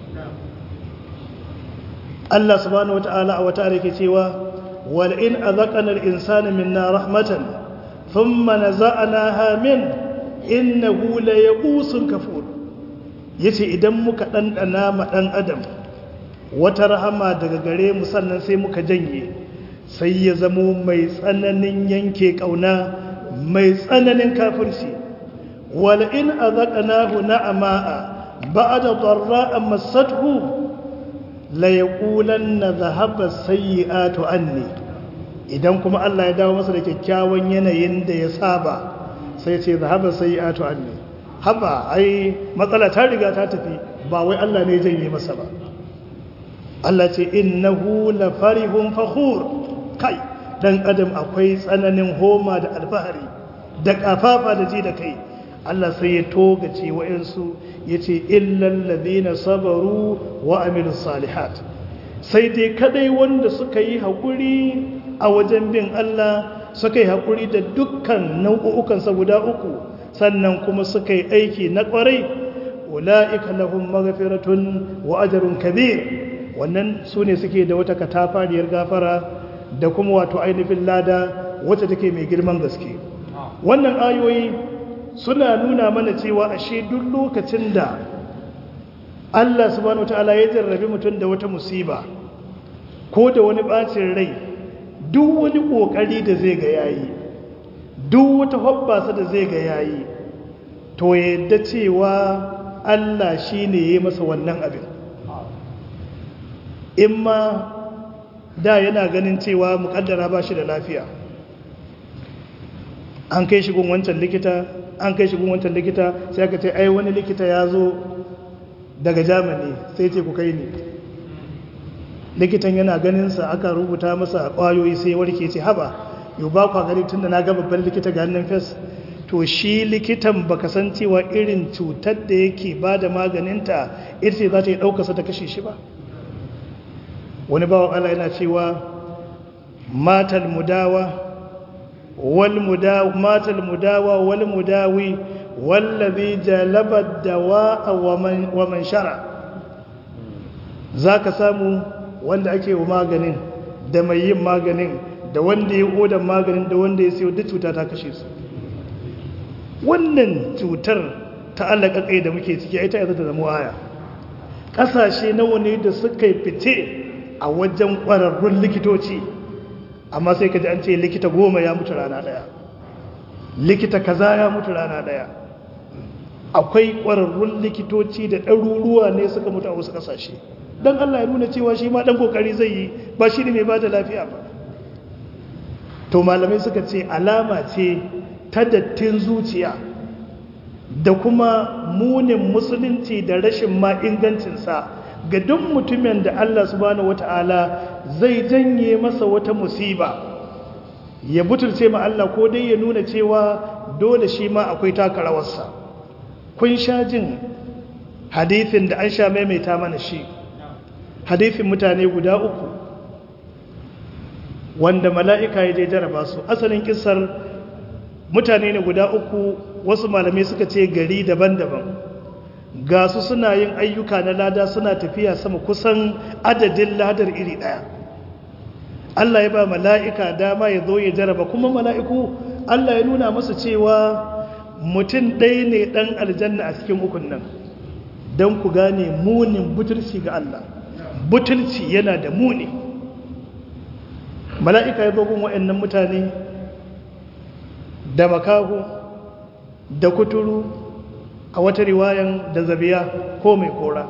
Allah subhanahu wata'ala a wata yake cewa wal in azaqana al-insana minna rahmatan thumma naza'naha min innahu la yaqusun kafur. Yace idan muka dandana ma dan adam wata rahama daga gare mu sannan sai muka janye, sai ya zamo mai tsananin yanke kauna, mai tsananin kafirci. Wal in azaqnahu na'ama'a ba'da dharra'a massathu la yaqulanna dhahaba sayyi'atu anni. Idan kuma Allah ya dawo masa da kyakkyawan yanayin da ya saba, sai ce dhahaba sayyi'atu anni. Haba ai matsala ta riga ta tafi, ba wai Allah ne janye masa ba. Allah ce innahu la farihun fakhur. Kai dan adam akwai tsananin homa da alfahari da kafafa da ji da kai. Allah sai ya togace wa'insu ya ce illal ladina sabaru wa amilus salihat, sai dai kadai wanda suka yi haƙuri a wajen bin Allah suka yi haƙuri da dukkan nau'ukansa guda uku sannan kuma suka yi aiki na ƙwarai ula'ika lahum maghfiratun wa ajrun kabir wannan su ne suke da wata katafariyar gafara da kuma wato ainihin lada wacce take mai girman gaske wannan ayoyi suna nuna mana cewa ashe duk lokacin da Allah subhanahu wataala ya jarrabi mutum da wata musiba ko da wani bacin rai duk wani kokari da zai ga yayi duk wata hobbasa da zai ga yayi to yadda cewa Allah shine yayi masa wannan abin imma da yana ganin cewa mukaddara ba shi da lafiya an kai shi gun wancan likita an kai shi gun wancan likita sai aka ce ai wani likita ya zo daga Germany sai ce ku kai ni likitan yana ganinsa aka rubuta masa kwayoyi sai warke ce haba yau ba kwa gari tun da na ga babban likita ga hannun fes to shi likitan baka san cewa irin cutar da yake ba da maganinta ita ce za ta yi ɗaukarsa ta kashe shi ba wani bawan Allah yana cewa matal mudawa wal mudawa matal mudawa wal mudawi wallazi jalaba dawa'a wa man shara zaka samu wanda ake wa maganin da mai yin maganin da wanda ya odan maganin da wanda ya sayo duk cuta ta kashe su wannan cutar ta allaka kai da muke ciki ita ita ta zama aya kasashe nawa ne da suka fice a wajen kwararrun likitoci amma sai kaji an ce likita goma ya mutu rana daya likita kaza ya mutu rana daya akwai kwararrun likitoci da ɗaruruwa ne suka mutu a wasu kasashe don Allah ya nuna cewa shi ma ɗan kokari zai yi ba shi ne mai ba da lafiya ba to malamai suka ce alama ce ta dattin zuciya da kuma munin musulunci da rashin ma ingancinsa ga duk mutumin da Allah subhanahu wata'ala zai janye masa wata musiba ya butulce ma Allah ko dai ya nuna cewa dole shi ma akwai taka rawarsa kun sha jin hadithin da an sha maimaita mana shi hadithin mutane guda uku wanda mala'ika ya je jaraba su asalin kissar mutane ne guda uku wasu malamai suka ce gari daban-daban ga su suna yin ayyuka na lada suna tafiya sama kusan adadin ladar iri ɗaya Allah ya ba mala'ika dama ya zo ya jaraba kuma mala'iku Allah ya nuna masu cewa mutum ɗaya ne ɗan aljanna a cikin ukun nan don ku gane munin butulci ga Allah butulci yana da muni mala'ika ya zo gun waɗannan mutane da makahu da kuturu a wata riwayan da zabiya ko mai kora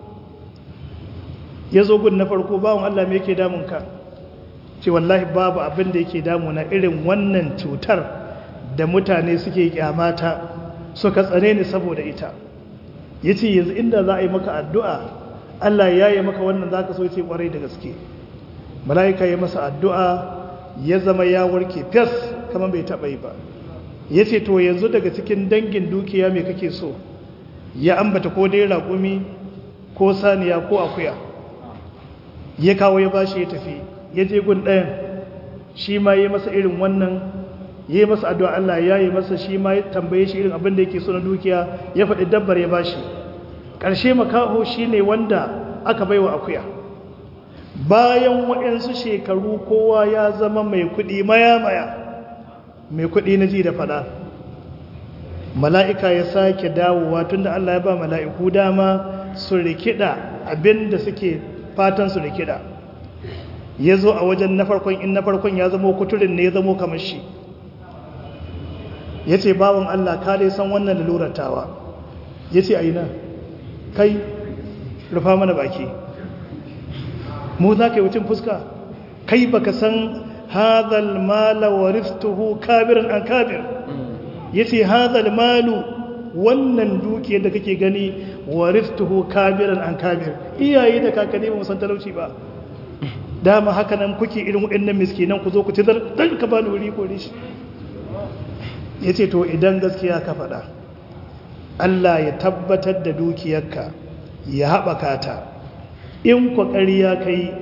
ya zo gun na farko bawon Allah mai yake damunka ce wallahi babu abin da yake damuna irin wannan cutar da mutane suke kyamata suka tsane ni saboda ita ya ce yanzu inda za a yi maka addu'a Allah ya yi maka wannan za ka so ce kwarai da gaske mala'ika ya masa addu'a ya zama ya warke fes kamar bai taɓa yi ba ya ce to yanzu daga cikin dangin dukiya mai kake so ya ambata ko dai raƙumi ko saniya ko akuya ya kawo ya bashi ya tafi ya je gun ɗayan shi ma ya masa irin wannan ya yi masa addu'a Allah ya yi masa shi ma ya tambaye shi irin abin da yake so na dukiya ya faɗi dabbar ya bashi ƙarshe makaho shi ne wanda aka baiwa akuya bayan waɗansu shekaru kowa ya zama mai kuɗi maya-maya mai kuɗi na ji da fada mala'ika ya sake dawowa tun da Allah ya ba mala'iku dama su rikida abinda suke fatan su rikida ya zo a wajen na farkon in na farkon ya zama kuturin ne ya zama kamar shi ya ce bawan Allah ka dai san wannan laluratawa ya ce a yi na kai rufa mana baki mu za ka yi wucin fuska kai baka san hadal mala wariftuhu kabiran an kabir yace hadal malu wannan dukiyar da kake gani wariftuhu kabiran an kabir iyaye da kakanni ba san talauci ba dama haka nan kuke irin waɗannan miskinan ku zo ku tidar dan ka bani wuri ko rishi yace to idan gaskiya ka faɗa Allah ya tabbatar da dukiyarka ya haɓaka ta in ku ƙarya kai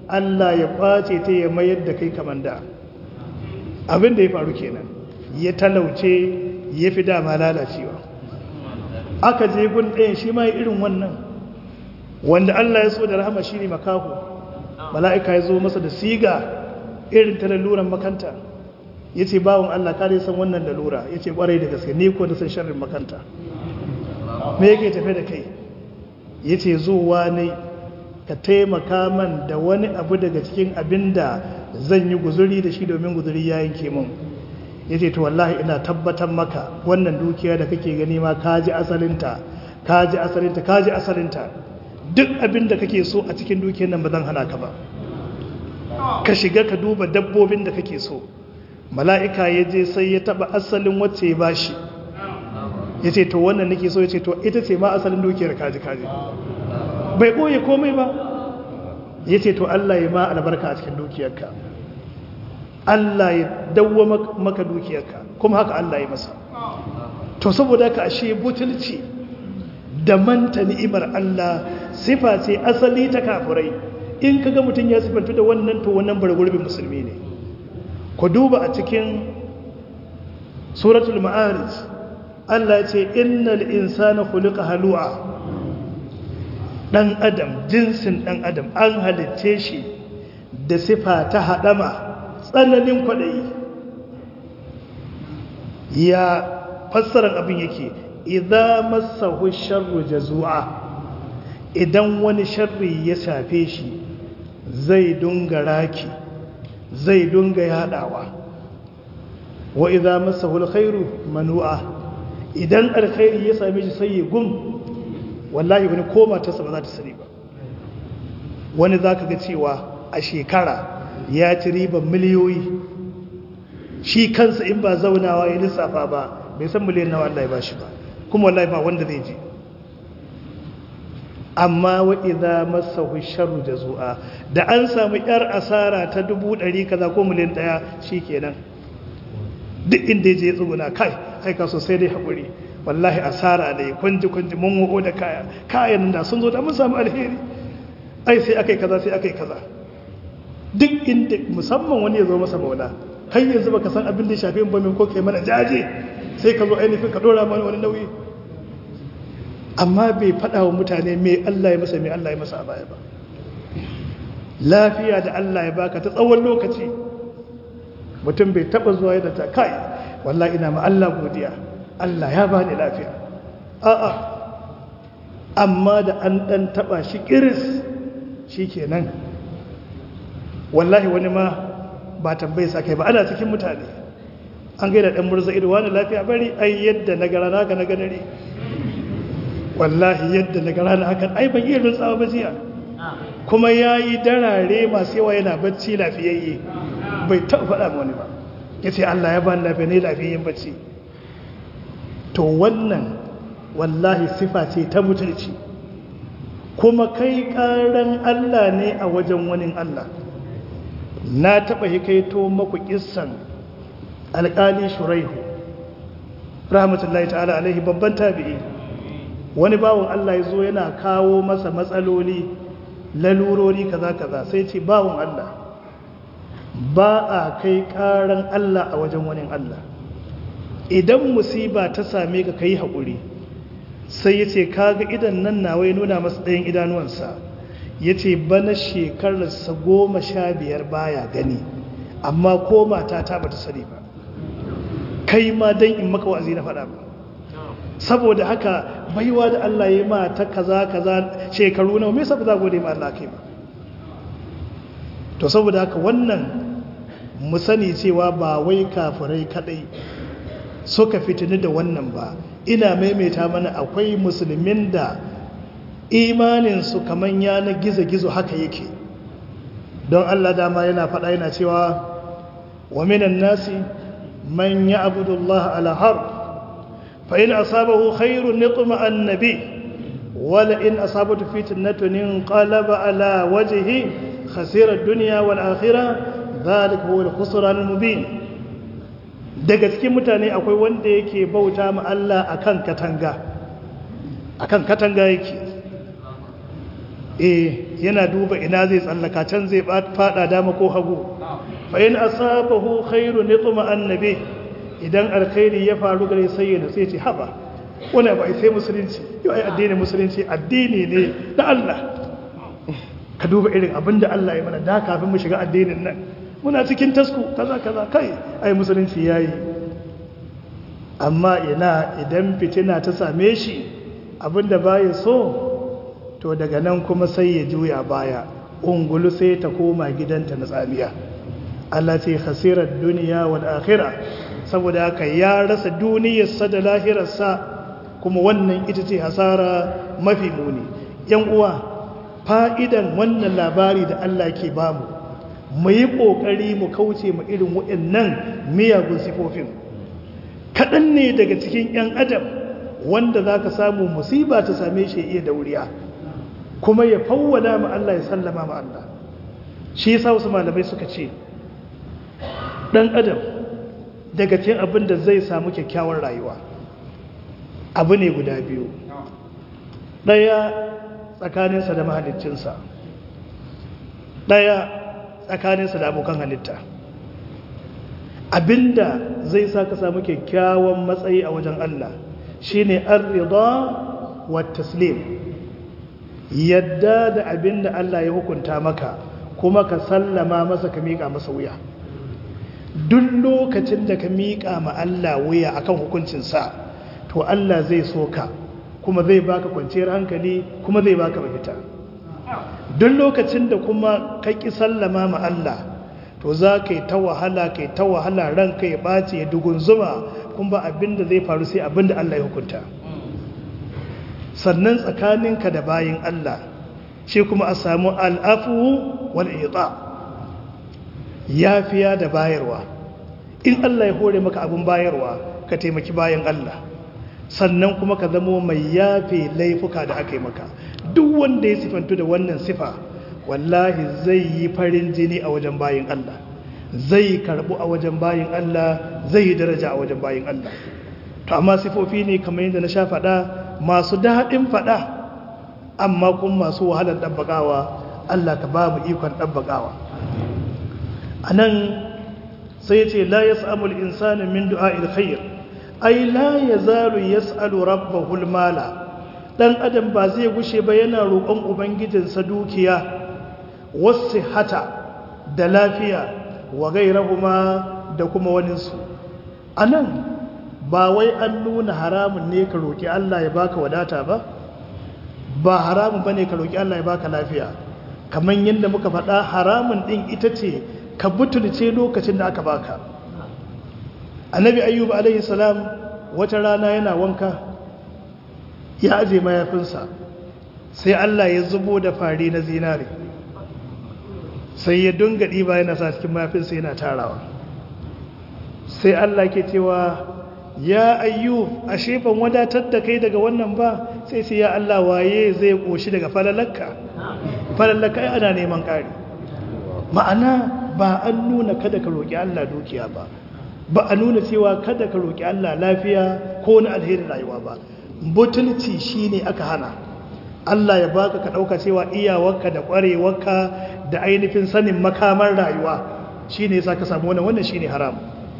Allah ya ɓace ta ya mayar da kai kamar da. Abin da ya faru kenan, ya talauce ya fi dama lalacewa. Aka je gun ɗayan shi ma irin wannan, wanda Allah ya so da rahama shi ne makahu. Mala'ika ya zo masa da siga irin ta laluran makanta. Ya ce bawon Allah kare san wannan lalura, ya ce ƙwarai da gaske ni ko da san sharrin makanta. Me yake tafe da kai? Ya ce zuwa ne ka taimaka man da wani abu daga cikin abin da zan yi guzuri da shi domin guzuri ya yanke mun. Ya ce to wallahi ina tabbatar maka wannan dukiya da kake gani ma ka ji asalinta ka ji asalinta ka ji asalinta duk abin da kake so a cikin dukiyar nan ba zan hana ka ba, ka shiga ka duba dabbobin da kake so. Mala'ika ya je sai ya taba asalin wacce ya bashi, ya ce to wannan nake so, ya ce to ita ce ma asalin dukiyar kaji kaji, bai ɓoye komai ba. Ya ce to Allah ya ma albarka a cikin dukiyarka, Allah ya dawo maka dukiyarka, kuma haka Allah ya masa. To saboda ka ashe butulci da manta ni'imar Allah sifa ce asali ta kafirai. In kaga mutum ya sifantu da wannan to wannan bargurbin musulmi ne. Ku duba a cikin suratul ma'arij, Allah ya ce innal insana khuliqa halu'a. Dan adam, jinsin dan adam an halitte shi da sifa ta hadama, tsananin kwadayi. Ya fassarar abin yake, idza massahu sharru jazua, idan wani sharri ya shafe shi zai dunga raki, zai dunga yadawa. Wa idza massahu alkhairu manu'a, idan alkhairi ya same shi sai ya gum, wallahi wani koma ta ba za ta sani ba. Wani zaka ga cewa a shekara ya ci riban miliyoyi, shi kansa in ba zaunawa ya lissafa ba bai san miliyan nawa Allah ya bashi ba, kuma wallahi ba wanda zai ji. Amma wa idza massahu sharru jazua, da an samu yar asara ta dubu ɗari kaza ko miliyan ɗaya shikenan, duk inda ya je ya tsuguna kai kai ka so sai dai hakuri, wallahi asara ne, kunji kunji mun wuko da kaya kayan da sun zo da mun samu alheri, ai sai akai kaza sai akai kaza. Duk inda musamman wani ya zo masa maula, kai yanzu baka san abin da ya shafe mu ba, min ko kai mana jaje sai ka zo ainihin ka dora mana wani nauyi. Amma bai faɗa wa mutane me Allah ya masa me Allah ya masa a baya ba. Lafiya da Allah ya baka ta tsawon lokaci, mutum bai taba zuwa yadda ta kai wallahi ina ma Allah godiya, Allah ya bani lafiya. A'a, amma da an dan taba shi kiris shikenan. Wallahi wani ma ba tambaye sa kai ba, ana cikin mutane an gaida dan murza ido wani lafiya bari, ai yadda na gara naka na ganare, wallahi yadda na gara na hakan ai ban iya rutsawa ba jiya, kuma yayi darare masu yawa yana bacci lafiyayye, bai taɓa faɗa ma wani ba, yace Allah ya bani lafiya ne lafiyayyen bacci. To wannan wallahi sifa ce ta mutunci, kuma kai karan Allah ne a wajen wani Allah. Na taɓa hikaito maku kissan alƙali Shuraihu rahmatullahi ta'ala alaihi, babban tabi'i. Wani bawon Allah ya zo yana kawo masa matsaloli, lalurori kaza kaza, sai ce bawon Allah ba a kai ƙaran Allah a wajen wani Allah. Idan musiba ta same ka kai haƙuri. Sai ya ce kaga idan nan nawa ya nuna masa ɗayan idanuwansa, ya ce bana shekararsa goma sha biyar baya gani, amma ko mata ta bata sani ba, kai ma don in maka wa'azi na faɗa ba. Saboda haka baiwa da Allah ya ma ta kaza kaza shekaru nawa, me yasa ba za gode ma Allah kai ba? To saboda haka wannan mu sani cewa ba wai kafirai kadai suka fitini da wannan ba. Ina maimaita mana akwai musulmin da imaninsu kaman yana gizo-gizo haka yake. Don Allah dama yana faɗa yana cewa wa minan nasi man ya'budu Allah ala harf fa in asabahu khairun nitma'anna bi wa la in asabatu fitnatun inqalaba ala wajhihi khasira ad-dunya wal akhirah dhalika huwa al-khusran al-mubin. Daga cikin mutane akwai wanda yake bauta ma Allah akan katanga, akan katanga yake, eh yana duba ina zai tsallaka can zai fada dama ko hagu fa in asabahu khairun yatma annabi idan alkhairi ya faru gare sai ya sai ce haba wani ba sai musulunci yau ai addinin musulunci addini ne da Allah ka duba irin abinda Allah ya mana da kafin mu shiga addinin nan muna cikin tasku kaza kaza kai ai musulunci yayi amma ina idan fitina ta same shi abinda baya so to daga nan kuma sai ya juya baya ungulu sai ta koma gidanta na tsamiya Allah ce khasirar duniya wal akhirah saboda haka ya rasa duniyarsa da lahirarsa kuma wannan ita ce hasara mafi muni yan uwa fa'idan wannan labari da Allah ke bamu mu yi kokari mu kauce mu irin waɗannan miyagun sifofin kaɗan ne daga cikin yan adam wanda zaka samu musiba ta same shi iya dauriya kuma ya fawwada ma Allah ya sallama ma Allah shi yasa wasu malamai suka ce dan adam daga cikin abin da zai samu kyakkyawar rayuwa abu ne guda biyu daya tsakaninsa da mahaliccinsa daya tsakaninsa da abokan halitta abinda zai sa ka samu kyakkyawan matsayi a wajen Allah shine ar-ridha wa taslim yadda da abin da Allah ya hukunta maka kuma ka sallama masa ka miƙa masa wuya duk lokacin da ka miƙa ma Allah wuya akan hukuncinsa to Allah zai so ka kuma zai baka kwanciyar hankali kuma zai baka mafita duk lokacin da kuma ka ƙi sallama ma Allah to za ka yi ta wahala ka yi ta wahala ranka ya ɓace ya dugun zuma kuma ba abin da zai faru sai abin da Allah ya hukunta sannan tsakaninka da bayin Allah shi kuma a samu al'afu wal ita yafiya da bayarwa in Allah ya hore maka abin bayarwa ka taimaki bayan Allah sannan kuma ka zamo mai yafe laifuka da aka yi maka duk wanda ya sifantu da wannan sifa wallahi zai yi farin jini a wajen bayin Allah zai karbu a wajen bayin Allah zai yi daraja a wajen bayin Allah to amma sifofi ne kamar yadda na sha faɗa masu daɗin faɗa amma kuma masu wahalar ɗabbaƙawa Allah ka ba mu ikon ɗabbaƙawa a nan sai ce la ya sa'amul insanin min du'a'il khair ai la ya zaru ya sa'alu rabbahul mala ɗan adam ba zai gushe ba yana roƙon ubangijinsa dukiya wasu hata da lafiya wa gairahuma da kuma waninsu a nan ba wai an nuna haramun ne ka roƙi Allah ya baka wadata ba ba haramun ba ne ka roƙi Allah ya baka lafiya kamar yadda muka faɗa haramun ɗin ita ce ka butulce lokacin da aka baka annabi ayyub alaihi salam wata rana yana wanka ya aje mayafinsa sai Allah ya zubo da fari na zinare sai ya dunga ɗiba yana sa cikin mayafinsa yana tarawa sai Allah ke cewa ya ayyub ashe ban wadatar da kai daga wannan ba sai sai ya Allah waye zai koshi daga falalakka falalakka ai ana neman ƙari ma'ana ba an nuna kada ka roki Allah dukiya ba ba a nuna cewa kada ka roki Allah lafiya ko wani alherin rayuwa ba butulci shine aka hana Allah ya baka ka dauka cewa iyawarka da kwarewarka da ainihin sanin makamar rayuwa shine yasa ka samu wannan wannan shine haram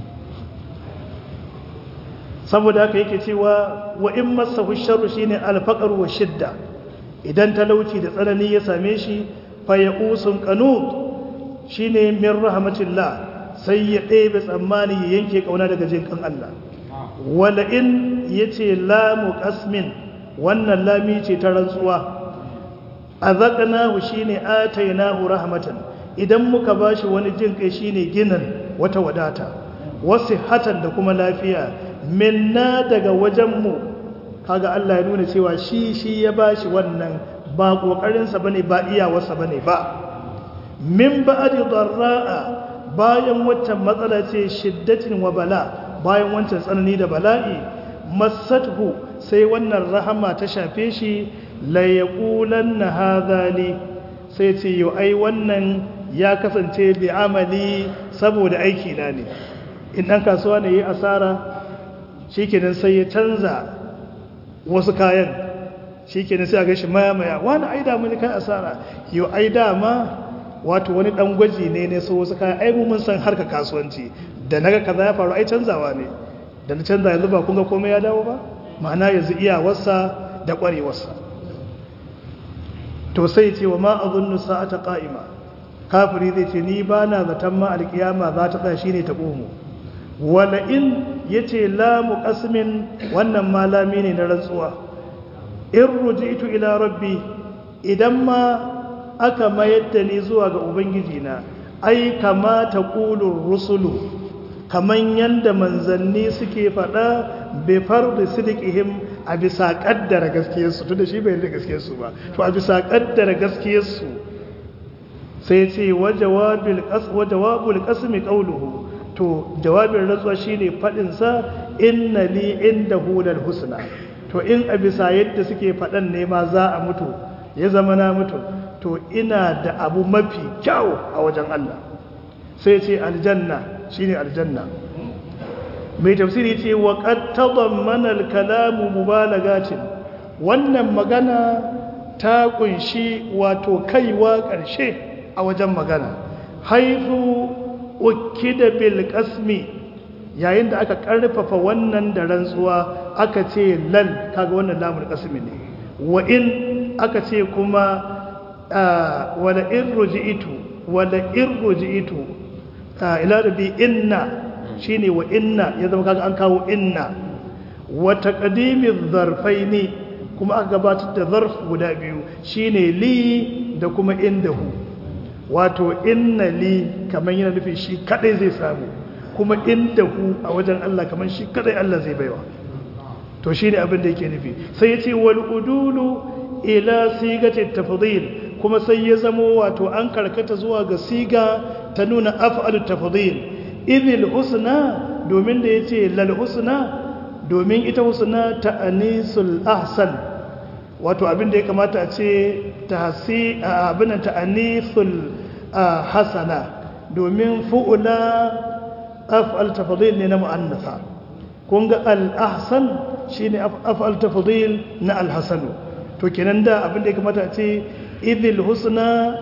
saboda haka yake cewa wa in masahu sharru shine alfaqr wa shidda idan talauci da tsanani ya same shi fa yaqusun qanut shine min rahmatillah sai ya ɗebe tsammani ya yanke kauna daga jinkan Allah wala in yace la muqasmin wannan lami ce ta rantsuwa azaqnahu shine atainahu rahmatan idan muka bashi wani jin kai shine ginan wata wadata wasihatan da kuma lafiya minna daga wajenmu kaga Allah ya nuna cewa shi shi ya bashi wannan ba kokarinsa bane ba iyawarsa bane ba min ba'di darra'a bayan waccan matsala ce shiddatin wa bala bayan wancan tsanani da bala'i masathu sai wannan rahama ta shafe shi la yaqulanna hadha li sai ce yo ai wannan ya kasance bi amali saboda aiki na ne in dan kasuwa ne yayi asara shikenan sai ya canza wasu kayan shikenan sai a ga shi maya wani ai da mun kai asara yo ai da ma wato wani dan gwaji ne ne so wasu kayan ai mun san harka kasuwanci da naga kaza ya faru ai canzawa ne da na canza yanzu ba kun ga komai ya dawo ba ma'ana yanzu iyawarsa da kwarewarsa to sai ce wa ma azunnu sa'ata qa'ima kafiri zai ce ni ba na zaton ma alkiyama za ta tsaya shine ta komo wala in yace la muqasmin wannan malami ne na rantsuwa in ruji'tu ila rabbi idan ma aka mayar da ni zuwa ga ubangiji na ai kama taqulur rusulu kaman yanda manzanni suke fada bi fardi sidqihim a bisa kaddara gaskiyarsu tunda shi bai da gaskiyarsu ba to a bisa kaddara gaskiyarsu sai ce wa jawabul qas wa jawabul qasmi qawluhu to jawabin rantsuwa shine fadin sa inna li indahu lal husna to in a bisa yadda suke fadan ne ma za a mutu ya zama na mutu to ina da abu mafi kyau a wajen Allah sai ce aljanna shine aljanna mai tafsiri ce wa qad tadammana al-kalamu mubalagatin wannan magana ta kunshi wato kaiwa ƙarshe a wajen magana haifu ukida bil qasmi yayin da aka karfafa wannan da rantsuwa aka ce lal kaga wannan lamul qasmi ne wa in aka ce kuma wala in ruji'tu wala in ruji'tu ila rabbi inna shine wa inna ya zama kaga an kawo inna wa taqdimiz zarfaini kuma aka gabatar da zarf guda biyu shine li da kuma indahu wato inna li kaman yana nufin shi kadai zai samu kuma indahu a wajen Allah kaman shi kadai Allah zai baiwa to shine abin da yake nufi sai yace wal udulu ila sigati tafdhil kuma sai ya zamo wato an karkata zuwa ga siga ta nuna af'alu tafdhil idhil husna domin da yace lal husna domin ita husna ta anisul ahsan wato abin da ya kamata a ce tahsi abin ta anisul hasana domin fu'ula af'al tafdhil ne na muannatha kun ga al ahsan shine af'al tafdhil na al hasanu to kenan da abin da ya kamata a ce idhil husna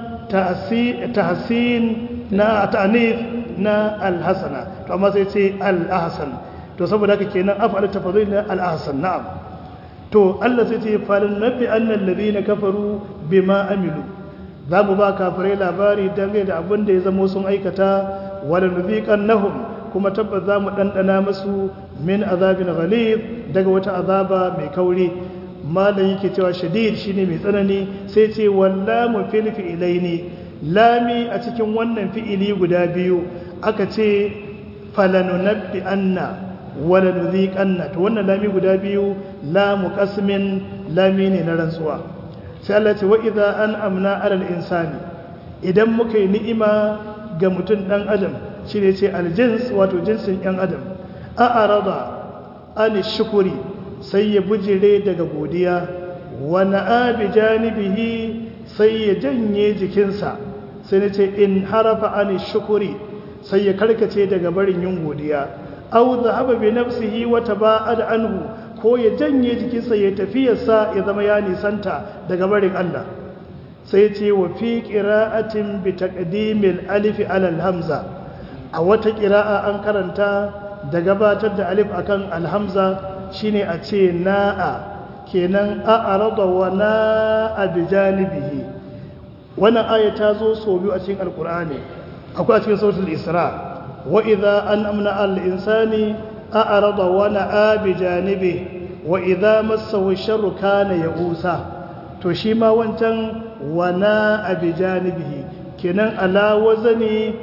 tahsin na ta'nif na al-hasana to amma sai ce al-ahsan to saboda haka kenan af'al tafdhil na al-ahsan na'am to Allah sai ce falan nabi annal ladina kafaru bima amilu zamu ba kafirai labari dangane da abin da ya zama sun aikata wala nuziqannahum kuma tabbas zamu dandana musu min azabin ghalib daga wata azaba mai kauri malam yake cewa shadid shine mai tsanani sai ce wallamu fil fi'ilaini lami a cikin wannan fi'ili guda biyu aka ce falanunabbi anna wala nuziqanna to wannan lami guda biyu lamu qasmin lami ne na rantsuwa sai Allah ce wa idza an'amna 'alal insani idan muka yi ni'ima ga mutum dan adam shine ce aljins wato jinsin yan adam a arada an shukuri sai ya bujire daga godiya wa na'a bi janibihi sai ya janye jikinsa sai na ce in harafa an shukuri sai ya karkace daga barin yin godiya aw dhahaba bi nafsihi wa taba'ad anhu ko ya janye jikinsa ya tafiyarsa ya zama ya nisanta daga barin Allah sai ce wa fi qira'atin bi taqdimil alif ala al-hamza a wata qira'a an karanta da gabatar da alif akan al-hamza shine a ce na'a kenan a'rada wa na'a bi janibihi wannan aya ta zo so biyu a cikin alqur'ani akwai a cikin suratul isra wa idza an'amna al-insani a'rada wa na'a bi janibihi wa idza massahu sharru kana ya'usa to shi ma wancan wa na'a bi janibihi kenan ala wazani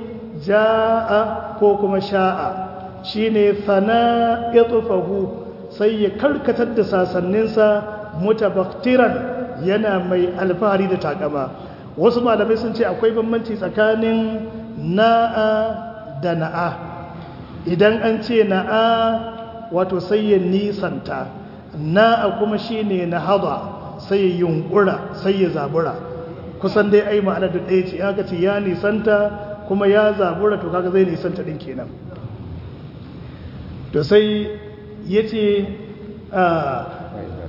jaa ko kuma sha'a shine fana yatfahu sai ya karkatar da sasanninsa mutabaktiran yana mai alfahari da takama wasu malamai sun ce akwai bambanci tsakanin na'a da na'a idan an ce na'a wato sai ya nisanta na'a kuma shine nahada sai ya yunkura sai ya zabura kusan dai ai ma'ana da ɗaya ce aka ce ya nisanta kuma ya zabura to kaga zai nisanta din kenan to sai yace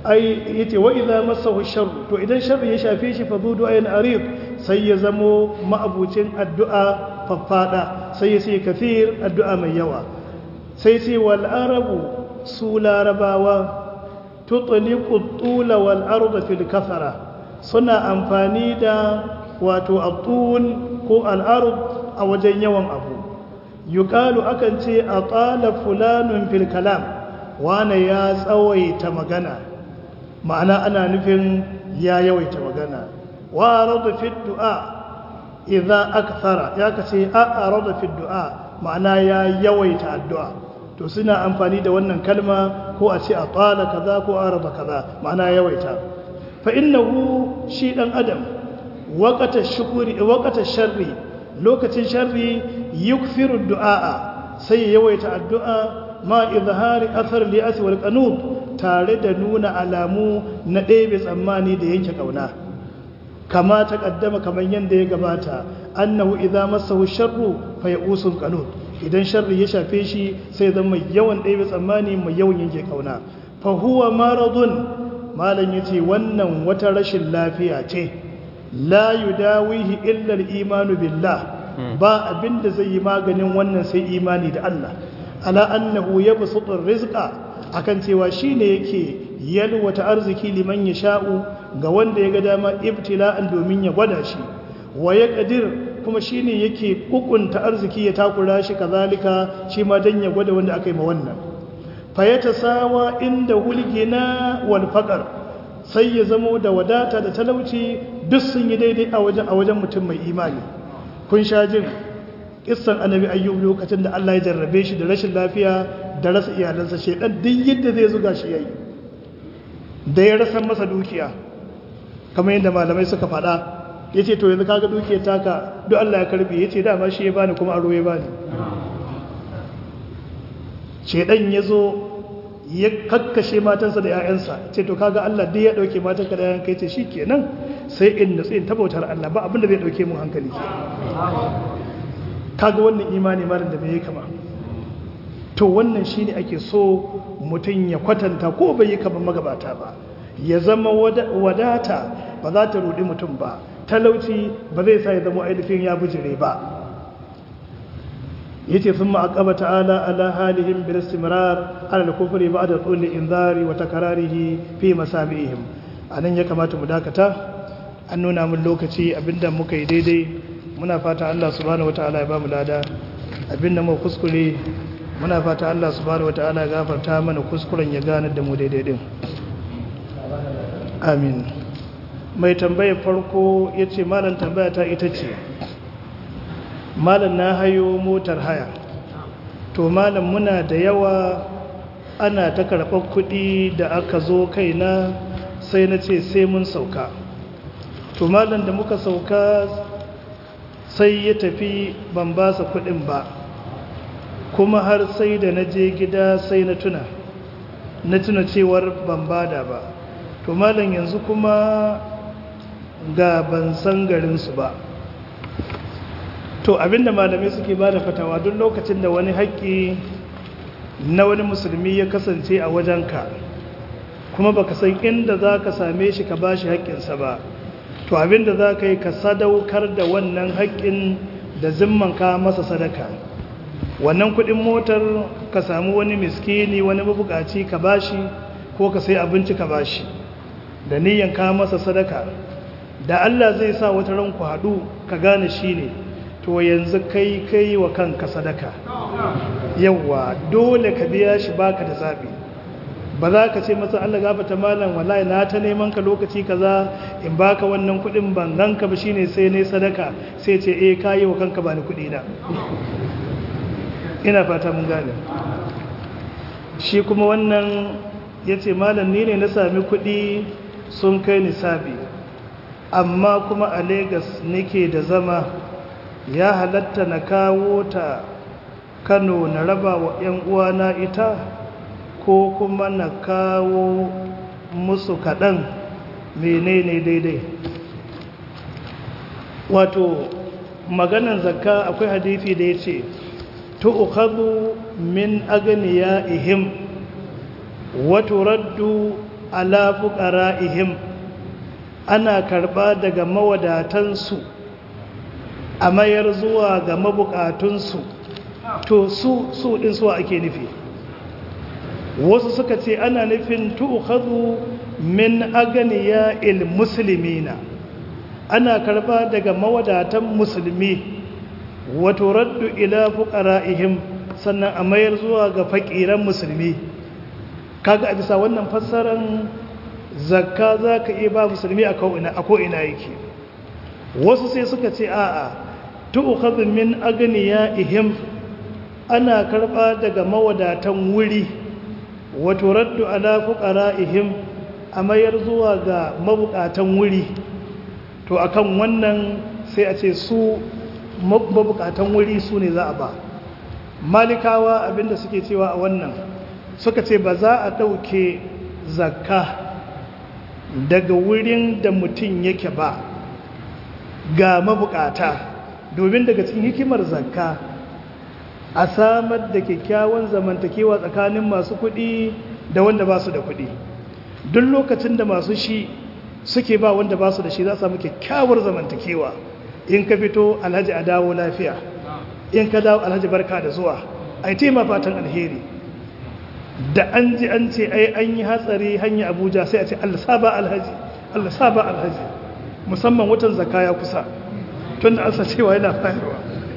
ai yace wa idza massahu sharr to idan sharri ya shafe shi fa zudu ayin arid sai ya zamo ma'abucin addu'a faffada sai sai kafir addu'a mai yawa sai sai wal arabu su larabawa tutliqu tula wal arda fil kathara suna amfani da wato atul ko al ard a wajen yawan abu yuqalu akan ce atala fulanun fil kalam wana ya tsawaita magana ma'ana ana nufin ya yawaita magana wa rada fi du'a idza akthara ya kace a rada fi du'a ma'ana ya yawaita addu'a to suna amfani da wannan kalma ko a ce atala kaza ko arada kaza ma'ana yawaita fa innahu shi dan adam waqata shukri waqata sharri lokacin sharri yukfiru du'a sai yawaita addu'a ma izhari athar li'as wal qanud tare da nuna alamu na ɗebe tsammani da yanke kauna kama ta kaddama kamar yanda ya gabata annahu idza massahu sharru fa ya'usul qanud idan sharri ya shafe shi sai zama mai yawan ɗebe tsammani mai yawan yanke kauna fa huwa maradun malan yace wannan wata rashin lafiya ce la yudawihi illa al-imanu billah ba abinda zai yi maganin wannan sai imani da Allah ala annahu yabsutu ar-rizqa akan cewa shine yake yalwata arziki liman yasha'u ga wanda yaga dama ibtila'an domin ya gwada shi wa yaqdir kuma shine yake kukunta arziki ya takura shi kazalika shi ma dan ya gwada wanda aka yi ma wannan fayatasawa inda hulgina wal faqr sai ya zamo da wadata da talauci duk sun yi daidai a wajen a wajen mutum mai imani kun sha jin kissan annabi ayyub lokacin da Allah ya jarrabe shi da rashin lafiya da rasa iyalansa shedan duk yadda zai zuga shi yayi da ya rasa masa dukiya kamar yadda malamai suka faɗa yace to yanzu kaga dukiyar taka duk Allah ya karbe yace dama shi ya bani kuma aro ya bani shedan yazo ya kakkashe matansa da ƴaƴansa ce to kaga Allah dai ya dauke matanka da ƴaƴanka yace shikenan sai in nutsu in tabautar Allah ba abinda zai dauke mu hankali kaga wannan imani malam da bai kama to wannan shine ake so mutun ya kwatanta ko bai yi kama magabata ba ya zama wadata ba za ta rudi mutum ba talauci ba zai sa ya zama ainihin ya bujire ba yace thumma aqaba ta'ala ala halihim bil istimrar ala al-kufri ba'da tul inzari wa takrarihi fi masabihim anan ya kamata mu dakata an nuna mun lokaci abinda muka yi daidai muna fata Allah subhanahu wataala ya bamu lada abinda mu kuskure muna fata Allah subhanahu wataala ya gafarta mana kuskuren ya gane da mu daidai din amin mai tambayar farko yace malam tambaya ta ita ce malam na hayo motar haya to malam muna da yawa ana ta karɓar kuɗi da aka zo kaina sai na ce sai mun sauka to malam da muka sauka sai ya tafi ban ba sa kuɗin ba kuma har sai da na je gida sai na tuna na tuna cewar ban bada ba to malam yanzu kuma ga ban san garinsu ba to abinda malamai suke bada fatawa duk lokacin da wani haƙƙi na wani musulmi ya kasance a wajenka kuma baka san inda za ka same shi ka bashi haƙƙinsa ba to abinda za ka yi ka sadaukar da wannan haƙƙin da zimmanka masa sadaka wannan kuɗin motar ka samu wani miskini wani mabukaci ka bashi ko ka sai abinci ka bashi da niyyan ka masa sadaka da Allah zai sa wata ranku haɗu ka gane shi ne to yanzu kai kai wa kanka sadaka yawa dole ka biya shi baka da zabi ba za ka ce masa Allah gafarta malam wallahi na ta neman ka lokaci kaza in baka wannan kudin ban ganka ba shine sai ne sadaka sai ce eh kai wa kanka ba ni kudi na ina fata mun gane shi kuma wannan yace malam ni ne na sami kudi sun kai nisabi amma kuma a Lagos nake da zama ya halatta na kawo ta Kano na raba wa ‘yan uwana ita ko kuma na kawo musu kaɗan menene daidai wato maganan zakka akwai hadithi da ya ce tu'khadhu min aghniyaihim wa turaddu ala fuqara'ihim ana karba daga mawadatansu a mayar zuwa ga mabukatunsu to su su din su ake nufi wasu suka ce ana nufin tu'khadhu min aganiya'il muslimina ana karba daga mawadatan musulmi wato raddu ila fuqara'ihim sannan a mayar zuwa ga fakiran musulmi kaga a bisa wannan fassaran zakka zaka iya ba musulmi a ko ina yake wasu sai suka ce a'a tu'khadhu min aghniyaihim ana karba daga mawadatan wuri wato raddu ala fuqara'ihim a mayar zuwa ga mabukatan wuri to akan wannan sai a ce su mabukatan wuri su ne za a ba malikawa abinda suke cewa a wannan suka ce ba za a ɗauke zakka daga wurin da mutum yake ba ga mabukata domin daga cikin hikimar zakka a samar da kyakkyawan zamantakewa tsakanin masu kuɗi da wanda ba su da kuɗi duk lokacin da masu shi suke ba wanda ba su da shi za su samu kyakkyawar zamantakewa in ka fito alhaji a dawo lafiya in ka dawo alhaji barka da zuwa ai tema fatan alheri da an ji an ce ai an yi hatsari hanya abuja sai a ce allah saba alhaji allah saba alhaji musamman watan zakka ya kusa tun da asa cewa yana bayarwa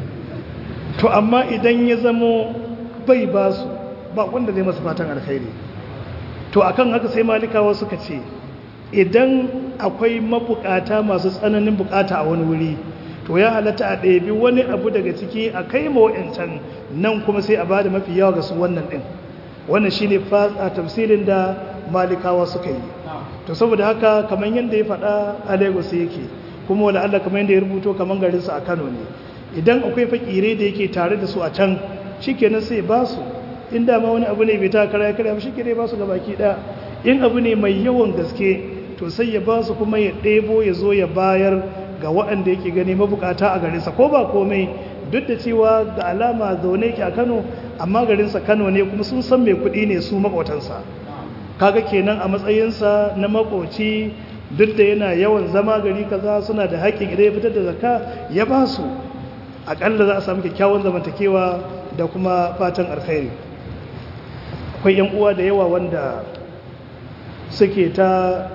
to amma idan ya zamo bai ba su ba wanda zai masa fatan alheri to akan haka sai malikawa suka ce idan akwai mabukata masu tsananin bukata a wani wuri to ya halatta a ɗabi wani abu daga ciki a kai ma wa'yancan nan kuma sai a bada mafi yawa ga su wannan ɗin wannan shi ne a tafsirin da malikawa suka yi to saboda haka kamar yadda ya faɗa a lagos yake kuma wala Allah kamar yadda ya rubuto kamar garinsa a kano ne idan akwai fakire da yake tare da su a can shi kenan sai ba su inda ma wani abu ne bai ta kara ya kara shi kenan ba su ga baki ɗaya in abu ne mai yawan gaske to sai ya ba su kuma ya ɗebo ya zo ya bayar ga waɗanda yake gani mabukata a garinsa ko ba komai duk da cewa ga alama zaune ke a kano amma garinsa kano ne kuma sun san mai kuɗi ne su makwatansa kaga kenan a matsayinsa na makoci duk da yana yawan zama gari kaza suna da haƙƙin idan ya fitar da zakka ya ba su aƙalla za a samu kyakkyawan zamantakewa da kuma fatan alkhairi akwai yan uwa da yawa wanda suke ta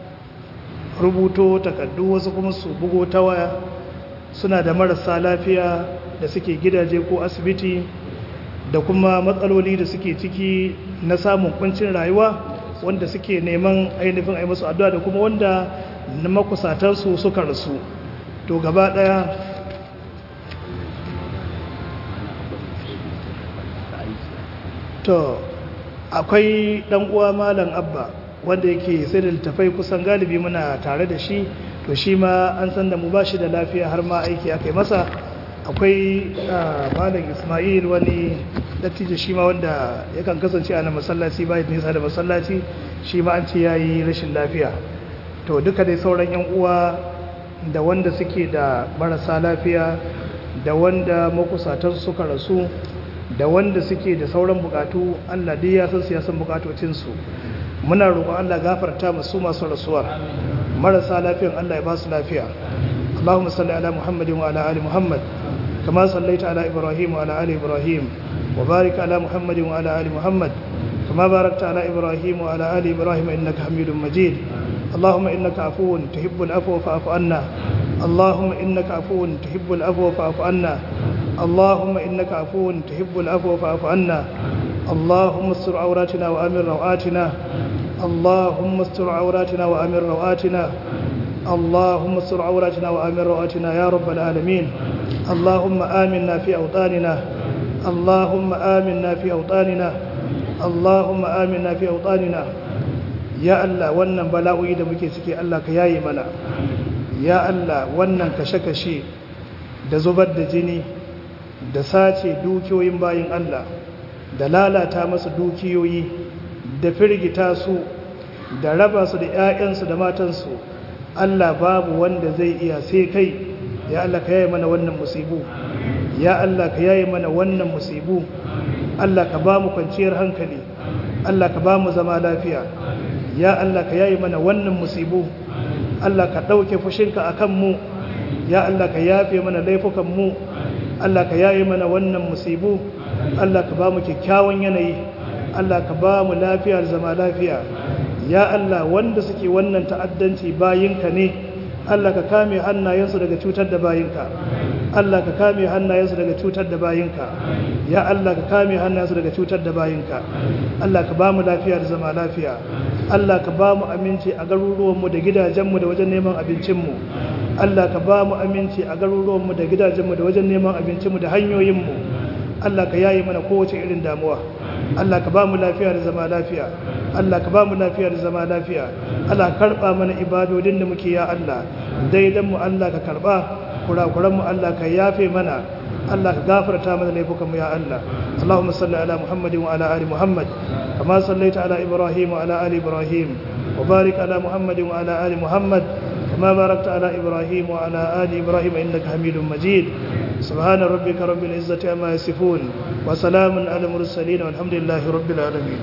rubuto takardu wasu kuma su bugo ta waya suna da marasa lafiya da suke gidaje ko asibiti da kuma matsaloli da suke ciki na samun kuncin rayuwa wanda suke neman ainihin a yi masu addu'a da kuma wanda na makusatansu suka rasu to gaba daya to akwai dan uwa malam abba wanda yake sai da littafai kusan galibi muna tare da shi to shi ma an san da mu ba shi da lafiya har ma aiki aka yi masa akwai malam ismail wani dattijo shi ma wanda yakan kasance a na masallaci bayan nisa da masallaci shi ma an ce ya yi rashin lafiya to duka dai sauran yan uwa da wanda suke da marasa lafiya da wanda makusatansu suka rasu da wanda suke da sauran bukatu allah dai ya san siyasan bukatocinsu muna roƙon Allah gafarta masu masu rasuwa marasa lafiyan Allah ya ba su lafiya Allahumma salli ala Muhammadin wa ala ali Muhammad kama sallaita ala Ibrahim wa ala ali Ibrahim wa barik ala Muhammadin wa ala ali Muhammad kama barakta ala Ibrahim wa ala ali Ibrahim innaka Hamidum Majid Allahumma innaka afuwun tuhibbul afwa fa'fu anna Allahumma innaka afuwun tuhibbul afwa fa'fu anna Allahumma innaka afuwun tuhibbul afwa fa'fu anna اللهم استر عوراتنا وامن روآتنا اللهم استر عوراتنا وامن روآتنا اللهم استر عوراتنا وامن روآتنا يا رب العالمين اللهم آمنا في أوطاننا اللهم آمنا في أوطاننا اللهم آمنا في أوطاننا يا الله wannan bala'o'i da muke ciki Allah ka yaye mana ya Allah wannan kashe-kashe da zubar da jini da sace dukiyoyin bayin Allah da lalata masa dukiyoyi da firgita su da raba su da 'ya'yansu da matansu Allah babu wanda zai iya sai kai ya Allah ka yaye mana wannan musibu ya Allah ka yaye mana wannan musibu Allah ka ba mu kwanciyar hankali Allah ka ba mu zama lafiya ya Allah ka yayi mana wannan musibu Allah ka ɗauke fushinka a kanmu ya Allah ka yafe mana laifukanmu Allah ka yayi mana wannan musibu Allah ka ba mu kyakkyawan yanayi Allah ka ba mu lafiyar zama lafiya ya Allah wanda suke wannan ta'addanci bayinka ne Allah ka kame hannayensu daga cutar da bayinka Allah ka kame hannayensu daga cutar da bayinka ya Allah ka kame hannayensu daga cutar da bayinka Allah ka ba mu lafiyar zama lafiya Allah ka ba mu aminci a garuruwanmu da gidajenmu da wajen neman abincinmu Allah ka ba mu aminci a garuruwanmu da gidajenmu da wajen neman abincinmu da hanyoyinmu Allah ka yayi mana kowace irin damuwa Allah ka ba mu lafiya da zama lafiya Allah ka ba mu lafiya da zama lafiya Allah ka karba mana ibadodin da muke ya Allah daidan mu Allah ka karba kurakuran mu Allah ka yafe mana Allah ka gafarta mana laifukan mu ya Allah Allahumma salli ala Muhammadin wa ala ali Muhammad kama sallaita ala Ibrahim wa ala ali Ibrahim wa barik ala Muhammadin wa ala ali Muhammad kama barakta ala Ibrahim wa ala ali Ibrahim innaka Hamidum Majid سبحان ربك رب العزة عما يصفون وسلام على المرسلين والحمد لله رب العالمين